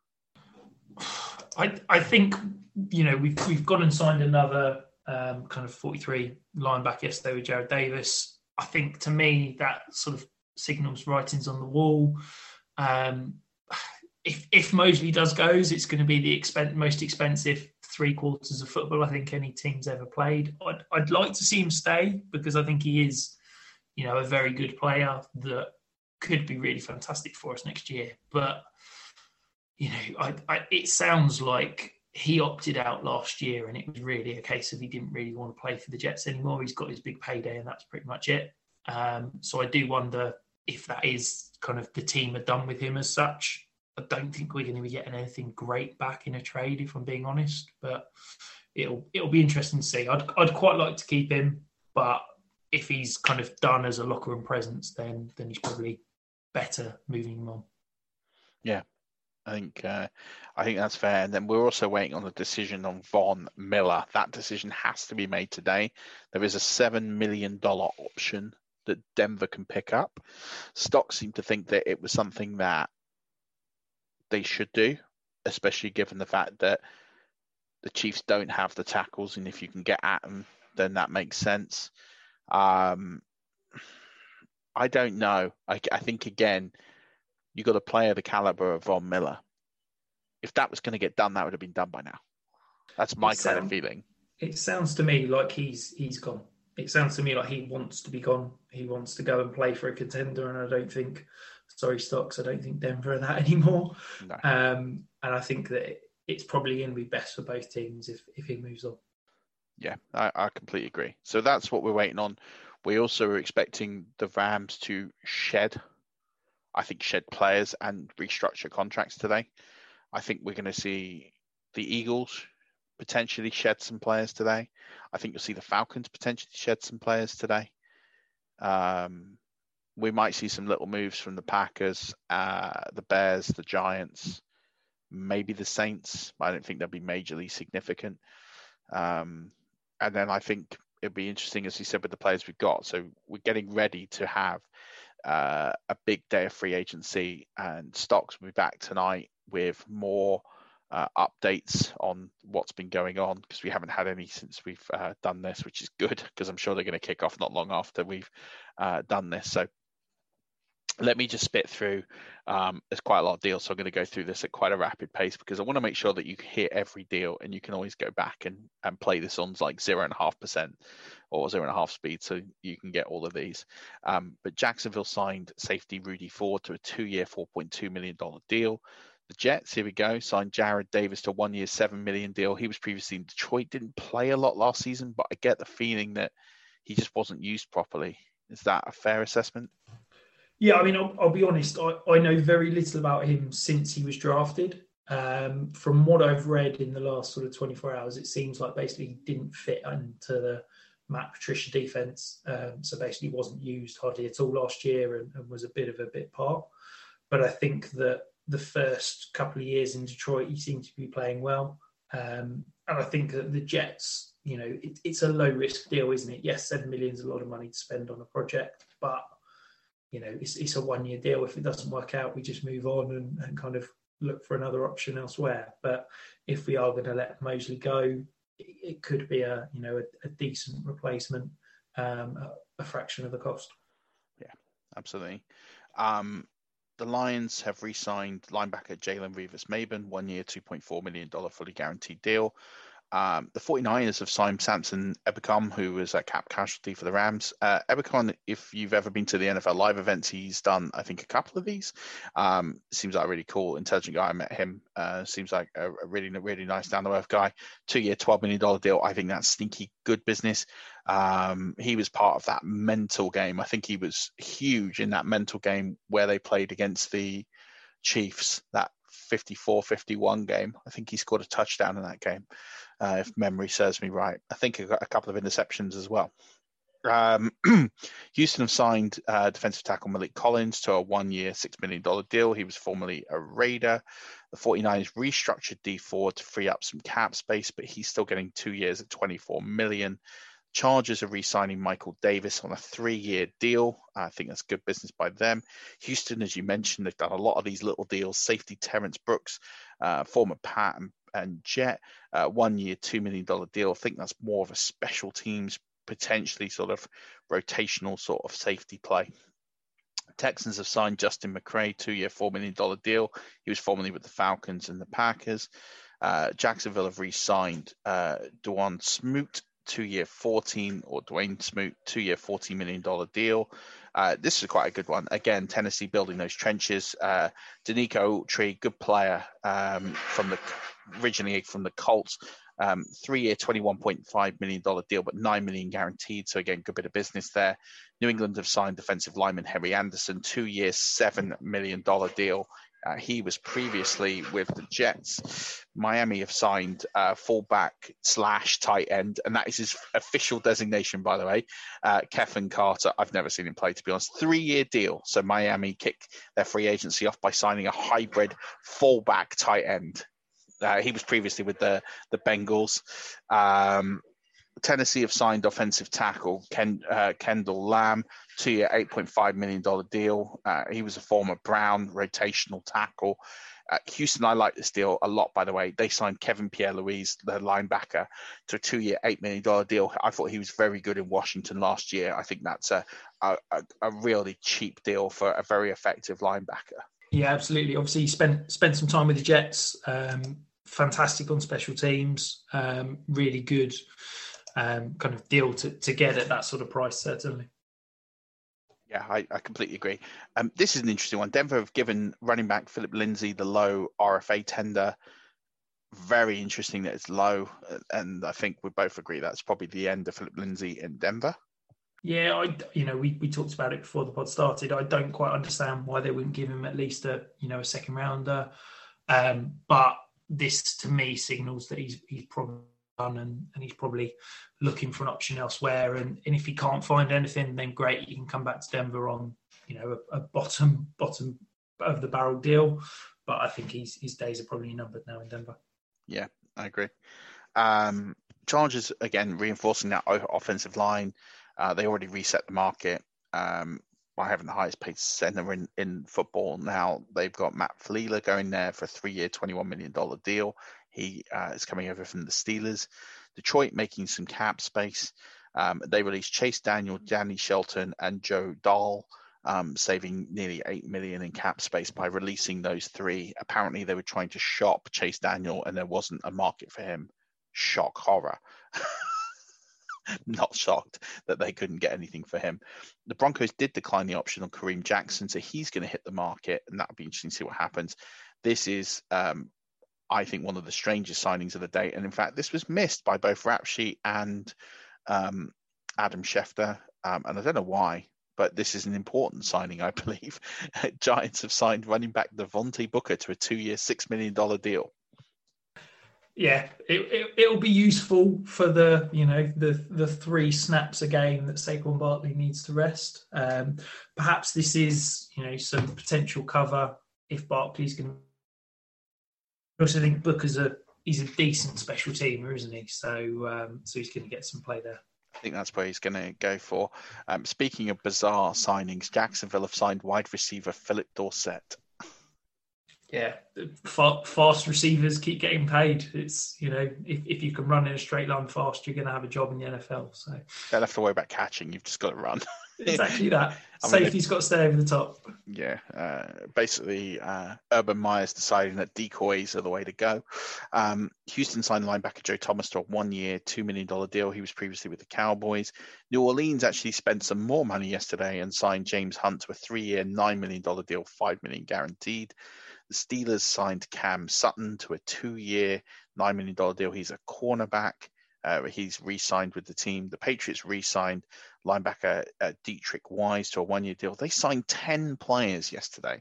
I think we've gone and signed another kind of 43 linebacker yesterday with Jared Davis. I think to me that sort of signals writings on the wall. If Mosley does goes, it's going to be the most expensive three-quarters of football I think any team's ever played. I'd like to see him stay because I think he is, a very good player that could be really fantastic for us next year. But, it sounds like he opted out last year and it was really a case of he didn't really want to play for the Jets anymore. He's got his big payday and that's pretty much it. So I do wonder if that is kind of the team are done with him as such. I don't think we're going to be getting anything great back in a trade, if I'm being honest. But it'll be interesting to see. I'd quite like to keep him, but if he's kind of done as a locker room presence, then he's probably better moving him on. Yeah, I think that's fair. And then we're also waiting on the decision on Von Miller. That decision has to be made today. There is a $7 million option that Denver can pick up. Stocks seem to think that it was something that they should do, especially given the fact that the Chiefs don't have the tackles, and if you can get at them, then that makes sense. I don't know. I think, again, you got a player the caliber of Von Miller. If that was going to get done, that would have been done by now. That's my kind of feeling. It sounds to me like he's gone. It sounds to me like he wants to be gone. He wants to go and play for a contender, and I don't think, Stocks, I don't think Denver are that anymore. No. And I think that it's probably going to be best for both teams if he moves on. Yeah, I completely agree. So that's what we're waiting on. We also are expecting the Rams to shed players and restructure contracts today. I think we're going to see the Eagles potentially shed some players today. I think you'll see the Falcons potentially shed some players today. We might see some little moves from the Packers, the Bears, the Giants, maybe the Saints. I don't think they'll be majorly significant. And then I think it'll be interesting, as you said, with the players we've got. So we're getting ready to have a big day of free agency, and Stocks will be back tonight with more updates on what's been going on, because we haven't had any since we've done this, which is good, because I'm sure they're going to kick off not long after we've done this. So let me just spit through. There's quite a lot of deals, so I'm going to go through this at quite a rapid pace, because I want to make sure that you hear every deal, and you can always go back and play this on like 0.5% or 0.5 speed, so you can get all of these. But Jacksonville signed safety Rudy Ford to a 2-year, $4.2 million deal. The Jets, here we go, signed Jared Davis to a 1-year, $7 million deal. He was previously in Detroit, didn't play a lot last season, but I get the feeling that he just wasn't used properly. Is that a fair assessment? Yeah, I mean, I'll be honest. I know very little about him since he was drafted. From what I've read in the last sort of 24 hours, it seems like basically he didn't fit into the Matt Patricia defense. So basically wasn't used hardly at all last year and was a bit part. But I think that the first couple of years in Detroit, he seemed to be playing well. And I think that the Jets, it's a low risk deal, isn't it? Yes, $7 million is a lot of money to spend on a project, but it's a 1-year deal. If it doesn't work out, we just move on and kind of look for another option elsewhere. But if we are going to let Mosley go, it could be a decent replacement, a fraction of the cost. Yeah, absolutely. The Lions have re-signed linebacker Jalen Rivers-Maben, 1-year, $2.4 million fully guaranteed deal. The 49ers have signed Samson Ebukam, who was a cap casualty for the Rams. Ebukam, if you've ever been to the NFL live events, he's done, I think, a couple of these. Seems like a really cool, intelligent guy. I met him. Seems like a really, really nice, down-to-earth guy. 2-year, $12 million deal. I think that's stinky good business. He was part of that mental game. I think he was huge in that mental game where they played against the Chiefs, that 54-51 game. I think he scored a touchdown in that game, if memory serves me right. I think he got a couple of interceptions as well. Houston have signed defensive tackle Malik Collins to a 1-year, $6 million deal. He was formerly a Raider. The 49ers restructured D Ford to free up some cap space, but he's still getting 2 years at $24 million. Chargers are re-signing Michael Davis on a 3-year deal. I think that's good business by them. Houston, as you mentioned, they've done a lot of these little deals. Safety Terrence Brooks, former Pat and Jet, 1-year, $2 million deal. I think that's more of a special teams, potentially sort of rotational sort of safety play. Texans have signed Justin McCray, 2-year, $4 million deal. He was formerly with the Falcons and the Packers. Jacksonville have re-signed Dwayne Smoot, 2-year $14 million deal. This is quite a good one. Again, Tennessee building those trenches. Danico Autry, good player originally from the Colts. 3-year $21.5 million deal, but $9 million guaranteed. So again, good bit of business there. New England have signed defensive lineman Harry Anderson, 2-year $7 million deal. He was previously with the Jets. Miami have signed fullback / tight end, and that is his official designation, by the way. Kevin Carter. I've never seen him play, to be honest. 3-year deal. So Miami kicked their free agency off by signing a hybrid fullback tight end. He was previously with the Bengals. Tennessee have signed offensive tackle Kendall Lamb, 2-year $8.5 million deal. He was a former Brown rotational tackle. Houston, I like this deal a lot, by the way. They signed Kevin Pierre-Louis, the linebacker, to a 2-year $8 million deal. I thought he was very good in Washington last year. I think that's a really cheap deal for a very effective linebacker. Yeah, absolutely. Obviously, he spent some time with the Jets. Fantastic on special teams. Really good kind of deal to get at that sort of price, certainly. Yeah, I completely agree. This is an interesting one. Denver have given running back Philip Lindsay the low RFA tender. Very interesting that it's low, and I think we both agree that's probably the end of Philip Lindsay in Denver. Yeah, we talked about it before the pod started. I don't quite understand why they wouldn't give him at least a second rounder, but this to me signals that he's probably done and he's probably looking for an option elsewhere. And if he can't find anything, then great, he can come back to Denver on a bottom of the barrel deal. But I think his days are probably numbered now in Denver. Yeah, I agree. Chargers again reinforcing that offensive line. They already reset the market by having the highest paid center in football. Now they've got Matt Fleela going there for a 3-year, $21 million deal. He is coming over from the Steelers. Detroit making some cap space. They released Chase Daniel, Danny Shelton, and Joe Dahl, saving nearly $8 million in cap space by releasing those three. Apparently they were trying to shop Chase Daniel and there wasn't a market for him. Shock horror. Not shocked that they couldn't get anything for him. The Broncos did decline the option on Kareem Jackson, so he's going to hit the market, and that'll be interesting to see what happens. This is, I think, one of the strangest signings of the day, and in fact, this was missed by both Rap Sheet and Adam Schefter, and I don't know why, but this is an important signing, I believe. Giants have signed running back Devontae Booker to a 2-year, $6 million deal. Yeah, it'll be useful for the 3 snaps a game that Saquon Barkley needs to rest. Perhaps this is some potential cover if Barkley's going to. I also think Booker's he's a decent special teamer, isn't he? So he's going to get some play there. I think that's where he's going to go for. Speaking of bizarre signings, Jacksonville have signed wide receiver Philip Dorsett. Yeah, fast receivers keep getting paid. It's if you can run in a straight line fast, you're going to have a job in the NFL. So don't have to worry about catching. You've just got to run. Exactly that. Safety's got to stay over the top. Yeah, basically, Urban Meyer's deciding that decoys are the way to go. Houston signed linebacker Joe Thomas to a 1-year, $2 million deal. He was previously with the Cowboys. New Orleans actually spent some more money yesterday and signed James Hunt to a 3-year, $9 million deal, $5 million guaranteed. The Steelers signed Cam Sutton to a 2-year, $9 million deal. He's a cornerback. He's re-signed with the team. The Patriots re-signed linebacker Dietrich Wise to a 1-year deal. They signed 10 players yesterday.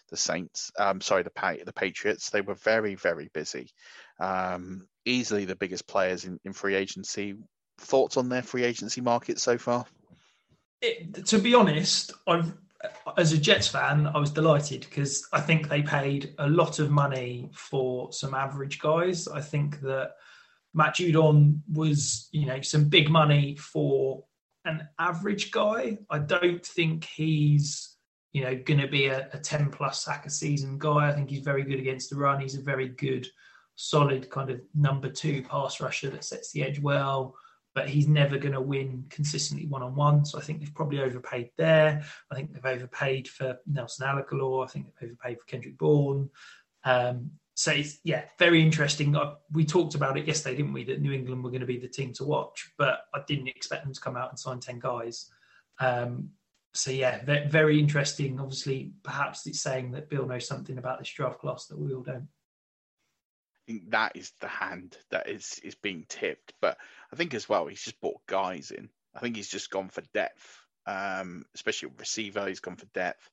The Patriots. They were very, very busy. Easily the biggest players in free agency. Thoughts on their free agency market so far? To be honest, as a Jets fan, I was delighted because I think they paid a lot of money for some average guys. I think that Matt Judon was, some big money for an average guy. I don't think he's, going to be a 10-plus sack a season guy. I think he's very good against the run. He's a very good, solid kind of number 2 pass rusher that sets the edge well. But he's never going to win consistently one-on-one. So I think they've probably overpaid there. I think they've overpaid for Nelson Agholor. I think they've overpaid for Kendrick Bourne. So it's, very interesting. We talked about it yesterday, didn't we? That New England were going to be the team to watch, but I didn't expect them to come out and sign 10 guys. Very interesting. Obviously, perhaps it's saying that Bill knows something about this draft class that we all don't. I think that is the hand that is being tipped. But I think as well, he's just brought guys in. I think he's just gone for depth, especially with receiver. He's gone for depth.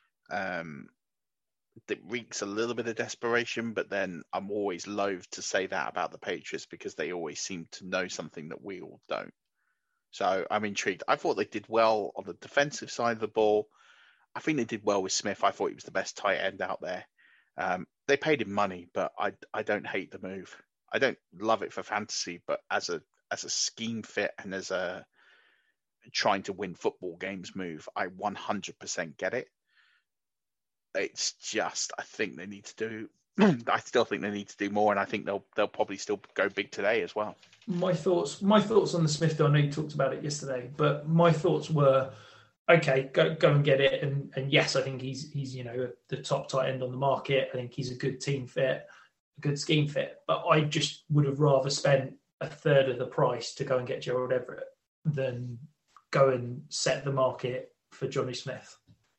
It reeks a little bit of desperation, but then I'm always loath to say that about the Patriots because they always seem to know something that we all don't. So I'm intrigued. I thought they did well on the defensive side of the ball. I think they did well with Smith. I thought he was the best tight end out there. They paid him money, but I don't hate the move. I don't love it for fantasy, but as a scheme fit and as a trying to win football games move, I 100% get it. It's just, I think they need to do. I still think they need to do more, and I think they'll probably still go big today as well. My thoughts on the Smith deal. I know you talked about it yesterday, but my thoughts were, okay, go and get it, and yes, I think he's the top tight end on the market. I think he's a good team fit, a good scheme fit, but I just would have rather spent a third of the price to go and get Gerald Everett than go and set the market for Johnny Smith.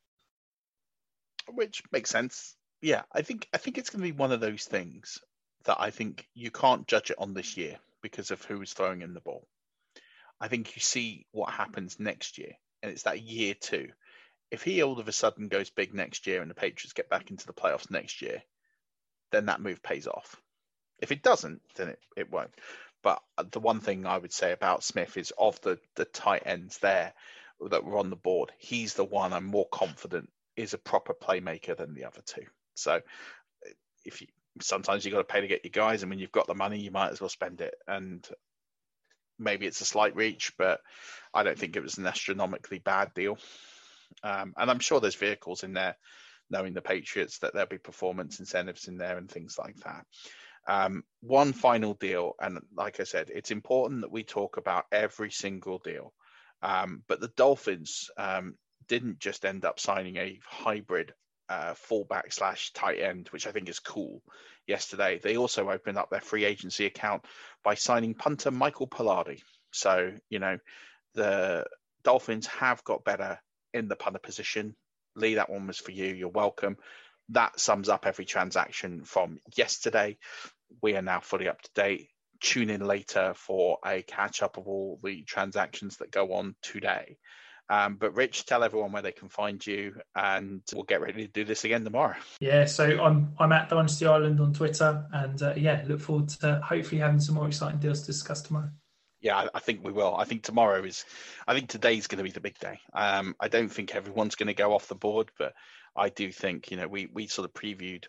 Which makes sense. Yeah, I think it's going to be one of those things that I think you can't judge it on this year because of who's throwing in the ball. I think you see what happens next year, and it's that year 2. If he all of a sudden goes big next year and the Patriots get back into the playoffs next year, then that move pays off. If it doesn't, then it won't. But the one thing I would say about Smith is of the tight ends there that were on the board, he's the one I'm more confident is a proper playmaker than the other two. So sometimes you got to pay to get your guys, and when you've got the money, you might as well spend it. And maybe it's a slight reach, but I don't think it was an astronomically bad deal. And I'm sure there's vehicles in there, knowing the Patriots, that there'll be performance incentives in there and things like that. One final deal, and like I said, it's important that we talk about every single deal. But the Dolphins didn't just end up signing a hybrid fullback / tight end, which I think is cool, yesterday. They also opened up their free agency account by signing punter Michael Palardy. So, the Dolphins have got better in the punter position. Lee, that one was for you. You're welcome. That sums up every transaction from yesterday. We are now fully up to date. Tune in later for a catch up of all the transactions that go on today. But Rich, tell everyone where they can find you, and we'll get ready to do this again tomorrow. Yeah, so I'm at Dynasty Island on Twitter, and look forward to hopefully having some more exciting deals to discuss tomorrow. Yeah, I think we will. I think today's going to be the big day. I don't think everyone's going to go off the board, but I do think, we sort of previewed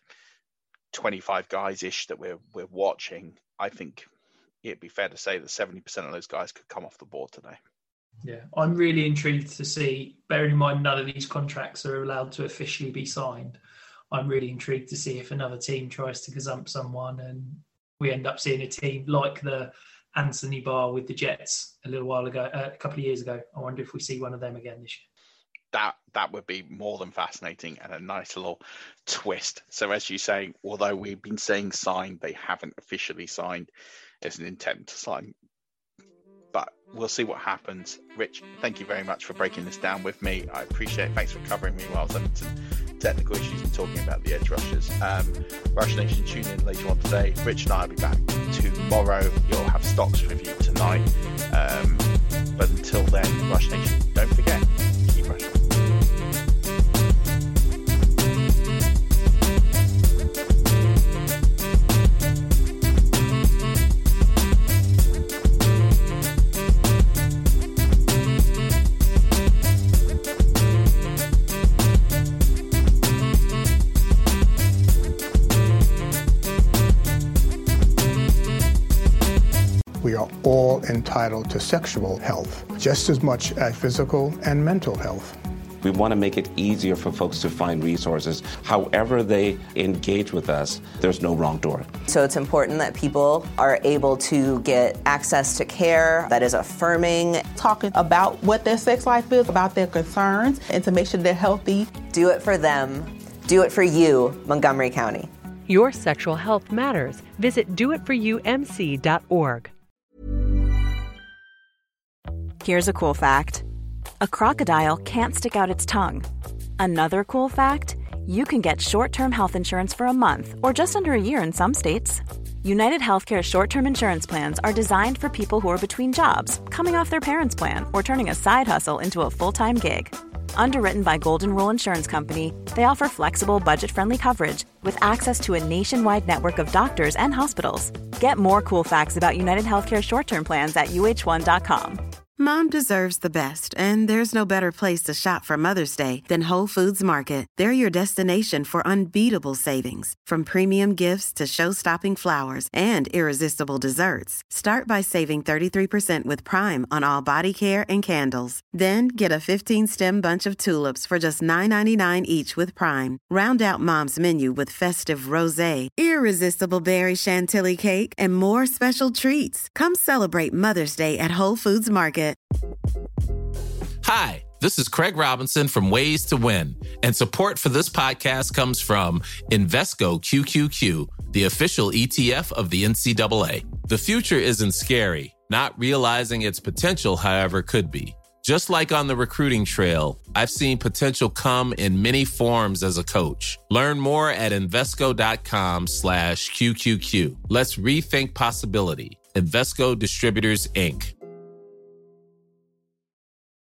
25 guys-ish that we're watching. I think it'd be fair to say that 70% of those guys could come off the board today. Yeah, I'm really intrigued to see, bearing in mind none of these contracts are allowed to officially be signed, I'm really intrigued to see if another team tries to gazump someone and we end up seeing a team like the Anthony Barr with the Jets a couple of years ago. I wonder if we see one of them again this year. That would be more than fascinating and a nice little twist. So as you say, although we've been saying signed, they haven't officially signed. It's an intent to sign. But we'll see what happens. Rich, thank you very much for breaking this down with me. I appreciate it. Thanks for covering me while I was having some technical issues and talking about the edge rushers. Rush Nation, tune in later on today. Rich and I will be back tomorrow. You'll have stocks review tonight. But until then, Rush Nation, don't forget, keep rushing. We are all entitled to sexual health, just as much as physical and mental health. We want to make it easier for folks to find resources. However they engage with us, there's no wrong door. So it's important that people are able to get access to care that is affirming. Talking about what their sex life is, about their concerns, and to make sure they're healthy. Do it for them. Do it for you, Montgomery County. Your sexual health matters. Visit doitforyoumc.org. Here's a cool fact. A crocodile can't stick out its tongue. Another cool fact, you can get short-term health insurance for a month or just under a year in some states. United Healthcare short-term insurance plans are designed for people who are between jobs, coming off their parents' plan, or turning a side hustle into a full-time gig. Underwritten by Golden Rule Insurance Company, they offer flexible, budget-friendly coverage with access to a nationwide network of doctors and hospitals. Get more cool facts about United Healthcare short-term plans at uh1.com. Mom deserves the best, and there's no better place to shop for Mother's Day than Whole Foods Market. They're your destination for unbeatable savings, from premium gifts to show-stopping flowers and irresistible desserts. Start by saving 33% with Prime on all body care and candles. Then get a 15-stem bunch of tulips for just $9.99 each with Prime. Round out Mom's menu with festive rosé, irresistible berry chantilly cake, and more special treats. Come celebrate Mother's Day at Whole Foods Market. Hi, this is Craig Robinson from Ways to Win, and support for this podcast comes from Invesco QQQ, the official ETF of the NCAA. The future isn't scary. Not realizing its potential, however, could be. Just like on the recruiting trail, I've seen potential come in many forms as a coach. Learn more at Invesco.com/QQQ. Let's rethink possibility. Invesco Distributors, Inc.